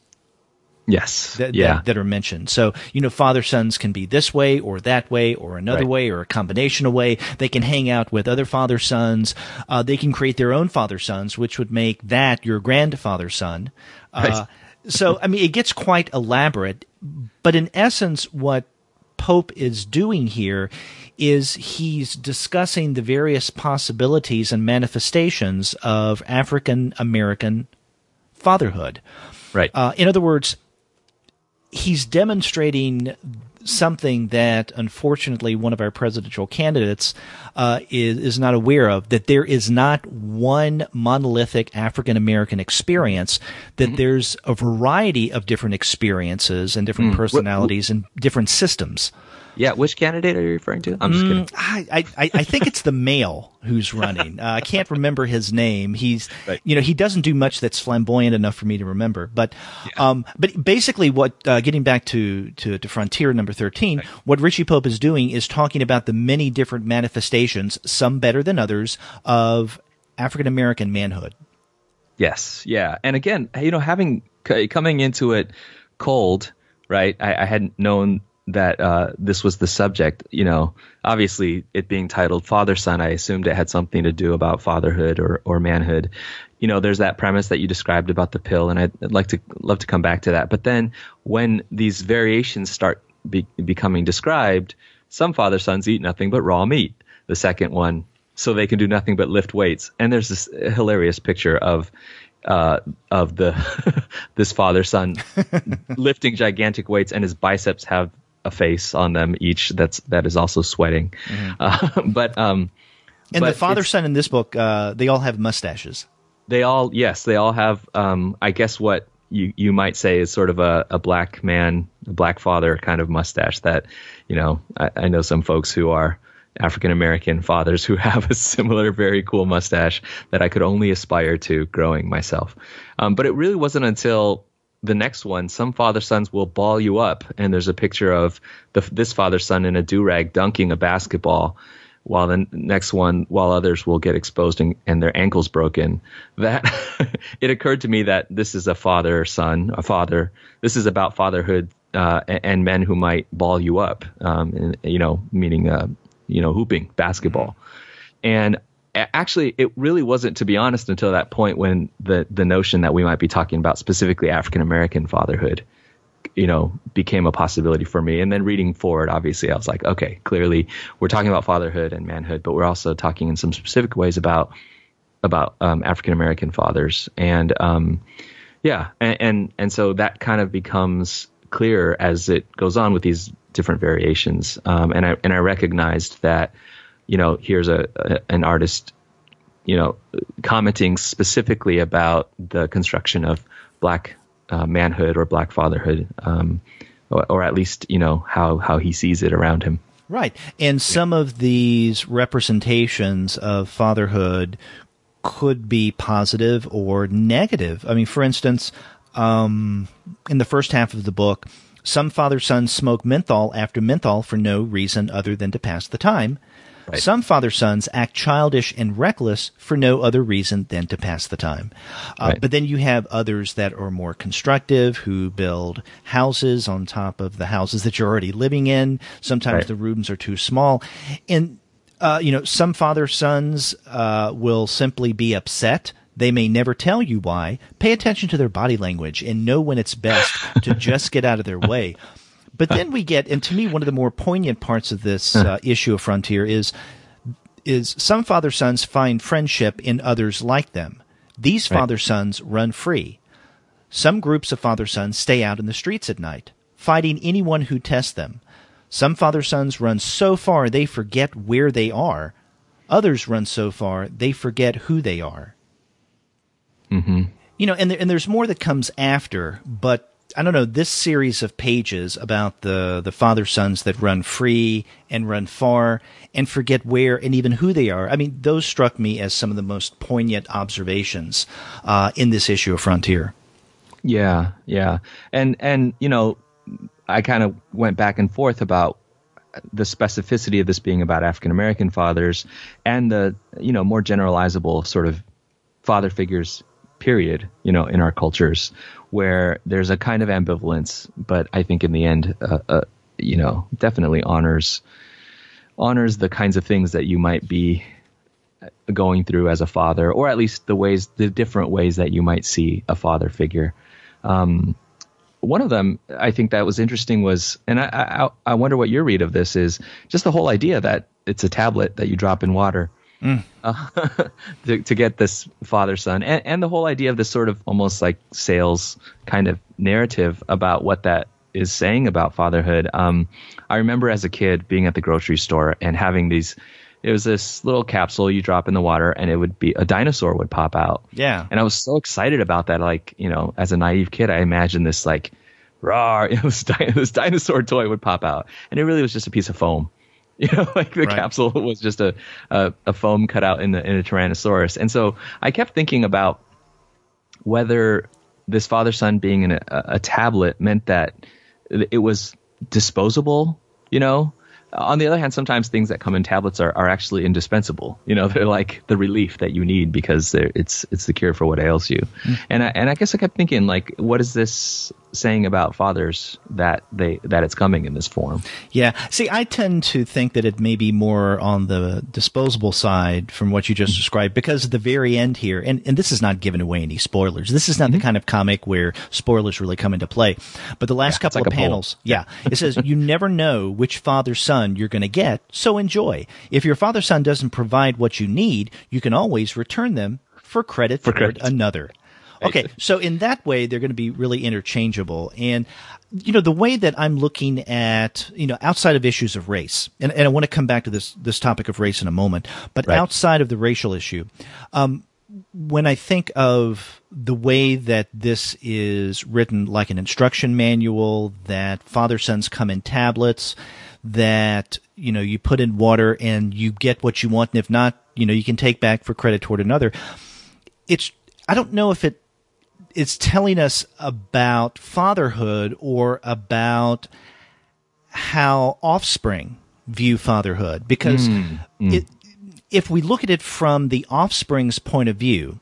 That are mentioned. So, father-sons can be this way or that way or another way or a combination of way. They can hang out with other father-sons. They can create their own father-sons, which would make that your grandfather-son. So, it gets quite elaborate. But in essence, what Pope is doing here is he's discussing the various possibilities and manifestations of African American fatherhood. In other words, he's demonstrating something that, unfortunately, one of our presidential candidates is not aware of, that there is not one monolithic African American experience, that there's a variety of different experiences and different personalities and different systems. Yeah, which candidate are you referring to? I'm just kidding. I think it's the male who's running. I can't remember his name. He's, he doesn't do much that's flamboyant enough for me to remember. But, but basically, what getting back to Frontier number 13, what Richie Pope is doing is talking about the many different manifestations, some better than others, of African American manhood. Yes, yeah, and again, coming into it cold, right? I hadn't known that this was the subject. Obviously it being titled Father-Son, I assumed it had something to do about fatherhood or manhood. There's that premise that you described about the pill, and I'd love to come back to that. But then when these variations start becoming described, some father-sons eat nothing but raw meat. The second one, so they can do nothing but lift weights. And there's this hilarious picture of this father-son lifting gigantic weights, and his biceps have a face on them each that is also sweating. But the father-son in this book, they all have mustaches. They all have, I guess what you might say is sort of a black man, a black father kind of mustache that, I know some folks who are African American fathers who have a similar very cool mustache that I could only aspire to growing myself. But it really wasn't until the next one, some father-sons will ball you up, and there's a picture of this father-son in a do-rag dunking a basketball, while the next one, while others will get exposed and their ankles broken. That it occurred to me that this is this is about fatherhood and men who might ball you up, meaning hooping basketball. And actually, it really wasn't, to be honest, until that point when the notion that we might be talking about specifically African American fatherhood, became a possibility for me. And then reading forward, obviously, I was like, okay, clearly we're talking about fatherhood and manhood, but we're also talking in some specific ways about about African American fathers, and and so that kind of becomes clearer as it goes on with these different variations. And I recognized that, here's an artist, commenting specifically about the construction of Black manhood or Black fatherhood, or at least, how he sees it around him. Right. And some of these representations of fatherhood could be positive or negative. I mean, for instance, in the first half of the book, some father-sons smoke menthol after menthol for no reason other than to pass the time. Right. Some father-sons act childish and reckless for no other reason than to pass the time. Right. But then you have others that are more constructive, who build houses on top of the houses that you're already living in. Sometimes right. the rooms are too small. And, some father-sons will simply be upset. They may never tell you why. Pay attention to their body language and know when it's best to just get out of their way. But then we get, and to me, one of the more poignant parts of this issue of Frontier is some father-sons find friendship in others like them. These father-sons run free. Some groups of father-sons stay out in the streets at night, fighting anyone who tests them. Some father-sons run so far they forget where they are. Others run so far they forget who they are. Mm-hmm. And there's more that comes after, but I don't know, this series of pages about the father-sons that run free and run far and forget where and even who they are, I mean, those struck me as some of the most poignant observations in this issue of Frontier. Yeah. And I kind of went back and forth about the specificity of this being about African-American fathers and the, more generalizable sort of father figures, period, in our cultures, where there's a kind of ambivalence, but I think in the end, definitely honors the kinds of things that you might be going through as a father, or at least the different ways that you might see a father figure. One of them I think that was interesting was, and I wonder what your read of this is, just the whole idea that it's a tablet that you drop in water. To get this father-son, and the whole idea of this sort of almost like sales kind of narrative about what that is saying about fatherhood. I remember as a kid being at the grocery store and having it was this little capsule you drop in the water and it would be a dinosaur would pop out. Yeah. And I was so excited about that. Like, as a naive kid, I imagined this like, this dinosaur toy would pop out. And it really was just a piece of foam. Like the capsule was just a foam cut out in a Tyrannosaurus. And so I kept thinking about whether this father-son being in a tablet meant that it was disposable, On the other hand, sometimes things that come in tablets are actually indispensable. They're like the relief that you need because it's the cure for what ails you. And I guess I kept thinking, like, what is this saying about fathers that it's coming in this form? Yeah. See, I tend to think that it may be more on the disposable side from what you just described, because at the very end here, and this is not giving away any spoilers. This is not the kind of comic where spoilers really come into play. But the last couple of panels, it says, you never know which father-son you're going to get, so enjoy. If your father-son doesn't provide what you need, you can always return them for credit toward another. Okay, so in that way, they're going to be really interchangeable. And, the way that I'm looking at, outside of issues of race, and I want to come back to this topic of race in a moment, but outside of the racial issue, when I think of the way that this is written like an instruction manual, that father-sons come in tablets, that, you put in water and you get what you want, and if not, you can take back for credit toward another. I don't know if it's telling us about fatherhood or about how offspring view fatherhood, because if we look at it from the offspring's point of view,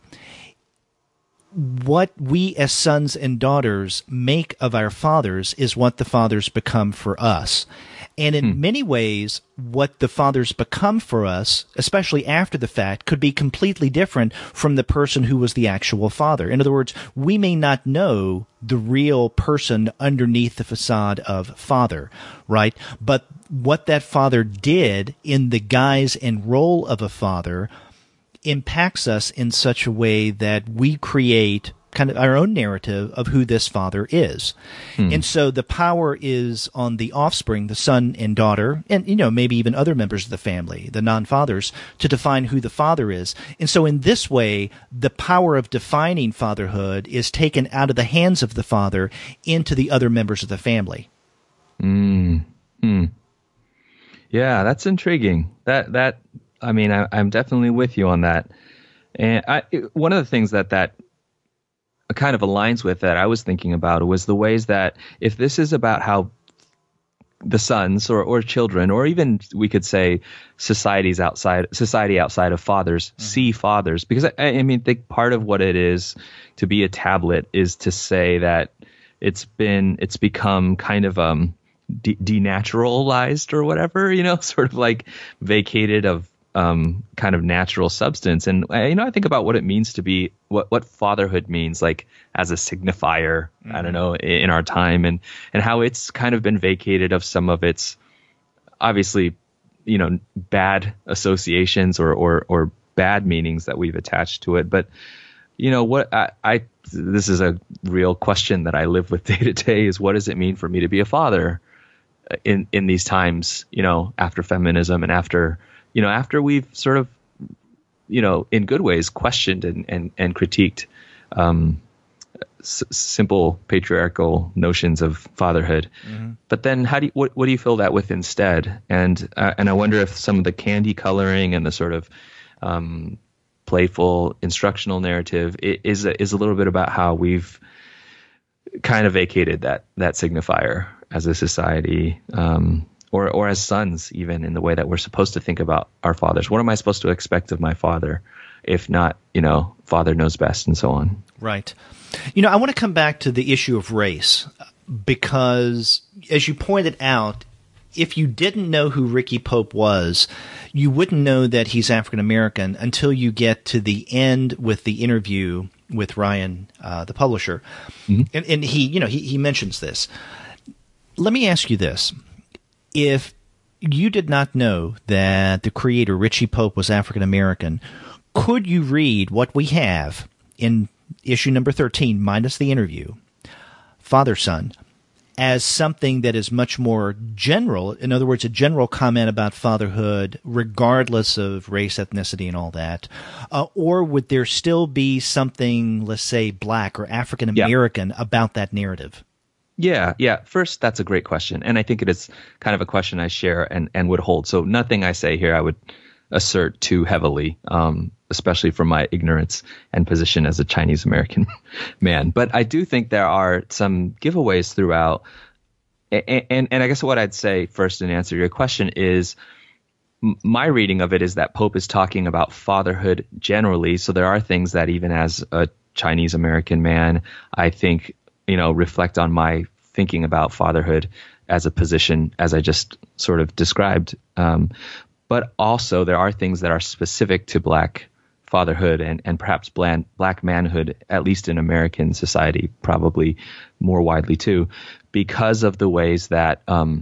what we as sons and daughters make of our fathers is what the fathers become for us. And in many ways, what the fathers become for us, especially after the fact, could be completely different from the person who was the actual father. In other words, we may not know the real person underneath the facade of father, right? But what that father did in the guise and role of a father impacts us in such a way that we create kind of our own narrative of who this father is. And so the power is on the offspring, the son and daughter, and, maybe even other members of the family, the non-fathers, to define who the father is. And so in this way, the power of defining fatherhood is taken out of the hands of the father into the other members of the family. Yeah, that's intriguing. I'm definitely with you on that. And one of the things that kind of aligns with that I was thinking about was the ways that if this is about how the sons or children, or even we could say society outside of fathers see fathers, because I think part of what it is to be a tablet is to say that it's become kind of denaturalized or whatever, sort of like vacated of kind of natural substance. And, I think about what it means to be, what fatherhood means, like as a signifier, I don't know, in our time, and how it's kind of been vacated of some of its, obviously, bad associations or bad meanings that we've attached to it. But, this is a real question that I live with day to day, is what does it mean for me to be a father in these times, after feminism and after we've sort of, in good ways questioned and critiqued simple patriarchal notions of fatherhood. But then what do you fill that with instead? And I wonder if some of the candy coloring and the sort of playful instructional narrative is a little bit about how we've kind of vacated that signifier as a society, or as sons, even, in the way that we're supposed to think about our fathers. What am I supposed to expect of my father, if not, father knows best, and so on? Right. I want to come back to the issue of race, because, as you pointed out, if you didn't know who Ricky Pope was, you wouldn't know that he's African American until you get to the end with the interview with Ryan, the publisher. And he mentions this. Let me ask you this. If you did not know that the creator, Richie Pope, was African American, could you read what we have in issue number 13, minus the interview, Father-Son, as something that is much more general? In other words, a general comment about fatherhood, regardless of race, ethnicity, and all that? Or would there still be something, let's say, black or African American about that narrative? Yeah. First, that's a great question. And I think it is kind of a question I share and would hold. So nothing I say here I would assert too heavily, especially from my ignorance and position as a Chinese American man. But I do think there are some giveaways throughout. And I guess what I'd say first in answer to your question is my reading of it is that Pope is talking about fatherhood generally. So there are things that even as a Chinese American man, I think, reflect on my thinking about fatherhood as a position, as I just sort of described. But also there are things that are specific to Black fatherhood and perhaps Black manhood, at least in American society, probably more widely too, because of the ways that,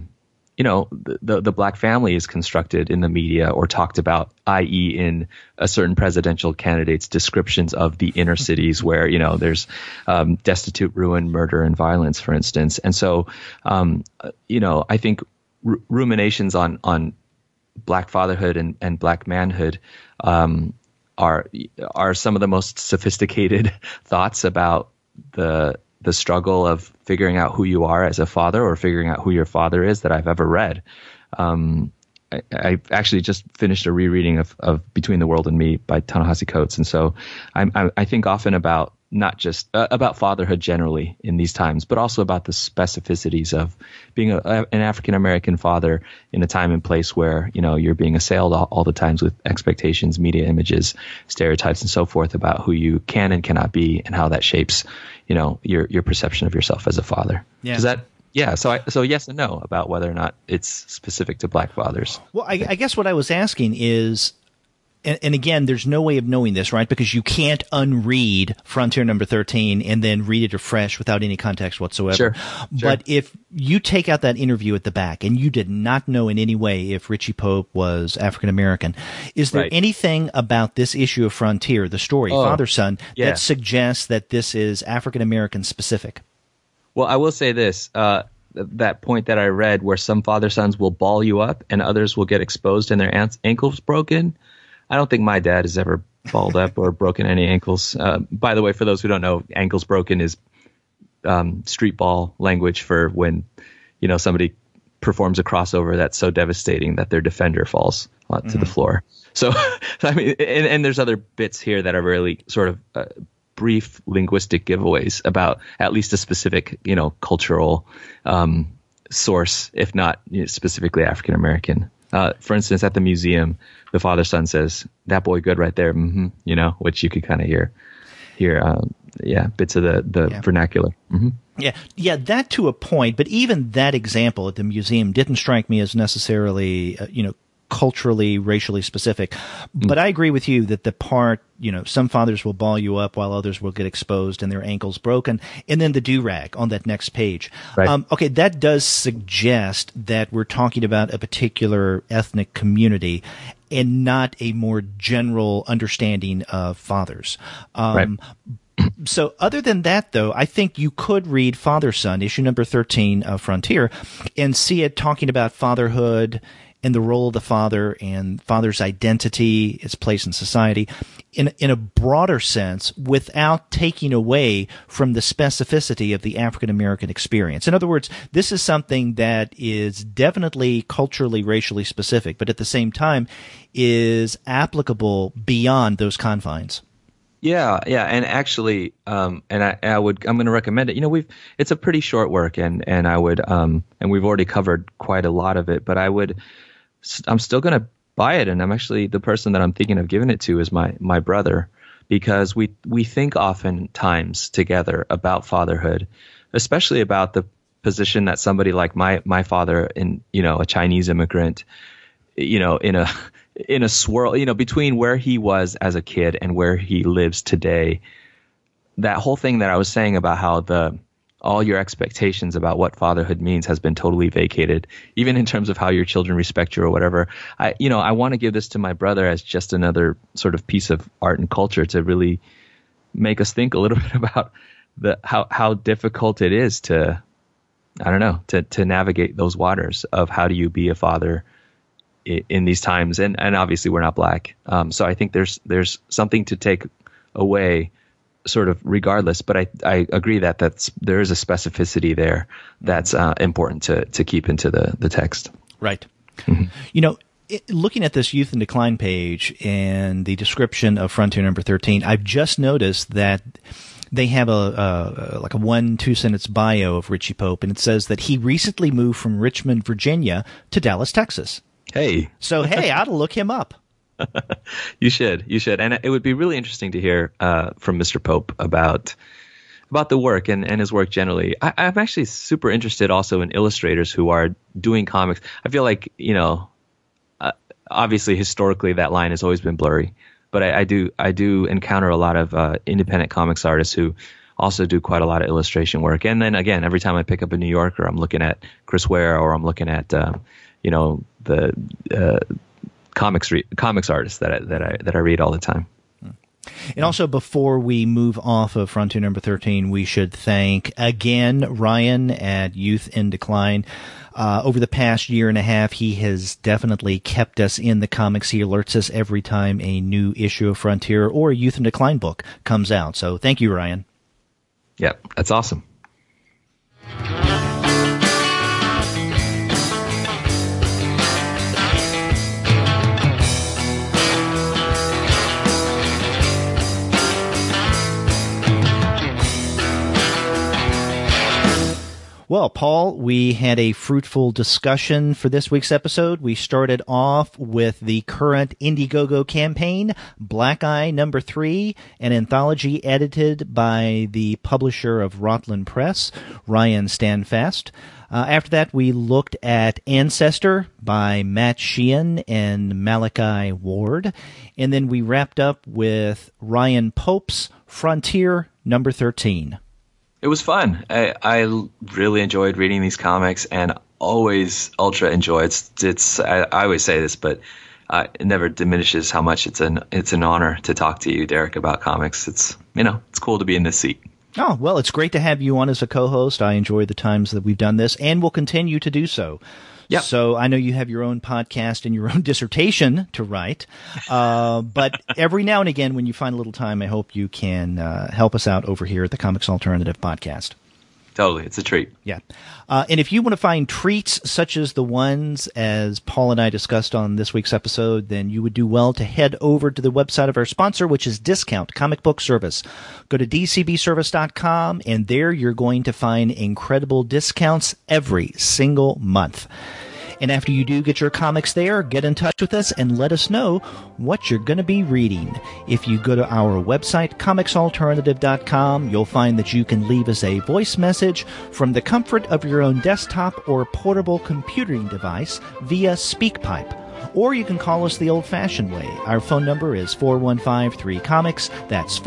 the Black family is constructed in the media or talked about, i.e. in a certain presidential candidate's descriptions of the inner cities where, there's destitute, ruin, murder, and violence, for instance. And so, I think ruminations on Black fatherhood and Black manhood are some of the most sophisticated thoughts about the struggle of figuring out who you are as a father or figuring out who your father is that I've ever read. I actually just finished a rereading of Between the World and Me by Ta-Nehisi Coates. And so I think often about not just about fatherhood generally in these times, but also about the specificities of being an African-American father in a time and place where, you're being assailed all the times with expectations, media images, stereotypes, and so forth about who you can and cannot be and how that shapes, your perception of yourself as a father. Yeah. Does that? Yeah. So yes and no about whether or not it's specific to Black fathers. Well, I guess what I was asking is, And again, there's no way of knowing this, right? Because you can't unread Frontier number 13 and then read it afresh without any context whatsoever. Sure. But if you take out that interview at the back and you did not know in any way if Richie Pope was African American, is there anything about this issue of Frontier, the story, Father Son, that suggests that this is African American specific? Well, I will say this. That point that I read where some father sons will ball you up and others will get exposed and their ankles broken. I don't think my dad has ever balled up or broken any ankles. By the way, for those who don't know, ankles broken is street ball language for when, somebody performs a crossover that's so devastating that their defender falls to the floor. So, I mean, and there's other bits here that are really sort of brief linguistic giveaways about at least a specific, cultural source, if not specifically African American. For instance, at the museum, the father son says, "That boy good right there," which you could kind of hear, bits of the vernacular. Mm-hmm. Yeah, that to a point. But even that example at the museum didn't strike me as necessarily, culturally, racially specific. But I agree with you that the part, some fathers will ball you up while others will get exposed and their ankles broken. And then the do-rag on that next page. Right. Okay, that does suggest that we're talking about a particular ethnic community and not a more general understanding of fathers. Right. So other than that, though, I think you could read Father Son, issue number 13 of Frontier, and see it talking about fatherhood and the role of the father and father's identity, its place in society, in a broader sense, without taking away from the specificity of the African American experience. In other words, this is something that is definitely culturally, racially specific, but at the same time is applicable beyond those confines. Yeah, and actually, I'm going to recommend it. It's a pretty short work, and I would, and we've already covered quite a lot of it, but I'm still going to buy it, and I'm actually the person that I'm thinking of giving it to is my brother, because we think oftentimes together about fatherhood, especially about the position that somebody like my father, in a Chinese immigrant, in a swirl, between where he was as a kid and where he lives today. That whole thing that I was saying about how all your expectations about what fatherhood means has been totally vacated, even in terms of how your children respect you or whatever. I want to give this to my brother as just another sort of piece of art and culture to really make us think a little bit about how difficult it is to navigate those waters of how do you be a father in these times, and obviously we're not black, so I think there's something to take away, sort of regardless. But I agree that there is a specificity there that's important to keep into the text. Right. Mm-hmm. Looking at this Youth in Decline page and the description of Frontier number 13, I've just noticed that they have a 1-2 sentence bio of Richie Pope, and it says that he recently moved from Richmond, Virginia to Dallas, Texas. Hey. So, I ought to look him up. You should. And it would be really interesting to hear from Mr. Pope about the work and his work generally. I'm actually super interested also in illustrators who are doing comics. I feel like, obviously historically that line has always been blurry, but I do encounter a lot of independent comics artists who also do quite a lot of illustration work. And then again, every time I pick up a New Yorker, I'm looking at Chris Ware, or I'm looking at the comics artists that I read all the time. And also, before we move off of Frontier number 13, we should thank again Ryan at Youth in Decline. Over the past year and a half, he has definitely kept us in the comics. He alerts us every time a new issue of Frontier or a Youth in Decline book comes out. So thank you, Ryan. Yeah, that's awesome. Well, Paul, we had a fruitful discussion for this week's episode. We started off with the current Indiegogo campaign, Black Eye number 3, an anthology edited by the publisher of Rotland Press, Ryan Standfast. After that, we looked at Ancestor by Matt Sheehan and Malachi Ward. And then we wrapped up with Ryan Pope's Frontier number 13. It was fun. I really enjoyed reading these comics, and always ultra enjoy. I always say this, but it never diminishes how much it's an honor to talk to you, Derek, about comics. It's cool to be in this seat. Oh, well, it's great to have you on as a co-host. I enjoy the times that we've done this, and will continue to do so. Yep. So I know you have your own podcast and your own dissertation to write, but every now and again, when you find a little time, I hope you can help us out over here at the Comics Alternative Podcast. Totally. It's a treat. Yeah. And if you want to find treats such as the ones as Paul and I discussed on this week's episode, then you would do well to head over to the website of our sponsor, which is Discount Comic Book Service. Go to dcbservice.com, and there you're going to find incredible discounts every single month. And after you do get your comics there, get in touch with us and let us know what you're going to be reading. If you go to our website, comicsalternative.com, you'll find that you can leave us a voice message from the comfort of your own desktop or portable computing device via SpeakPipe. Or you can call us the old-fashioned way. Our phone number is 415-3-COMICS. That's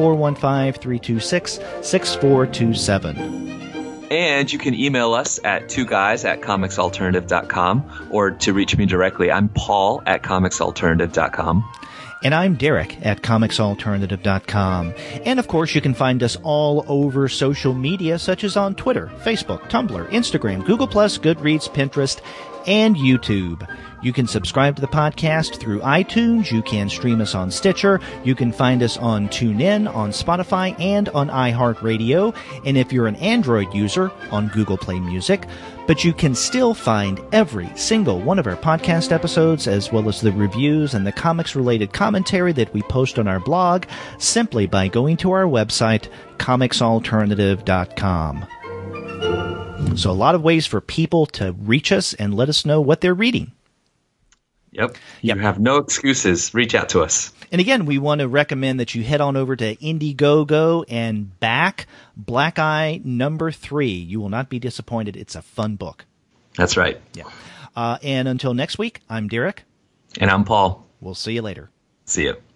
415-326-6427. And you can email us at twoguys@comicsalternative.com, or to reach me directly, I'm Paul at comicsalternative.com. And I'm Derek at comicsalternative.com. And of course, you can find us all over social media, such as on Twitter, Facebook, Tumblr, Instagram, Google+, Goodreads, Pinterest, and YouTube. You can subscribe to the podcast through iTunes. You can stream us on Stitcher. You can find us on TuneIn, on Spotify, and on iHeartRadio. And if you're an Android user, on Google Play Music. But you can still find every single one of our podcast episodes, as well as the reviews and the comics-related commentary that we post on our blog, simply by going to our website, comicsalternative.com. So a lot of ways for people to reach us and let us know what they're reading. Yep. You have no excuses. Reach out to us. And again, we want to recommend that you head on over to Indiegogo and back Black Eye number 3. You will not be disappointed. It's a fun book. That's right. Yeah. And until next week, I'm Derek. And I'm Paul. We'll see you later. See you.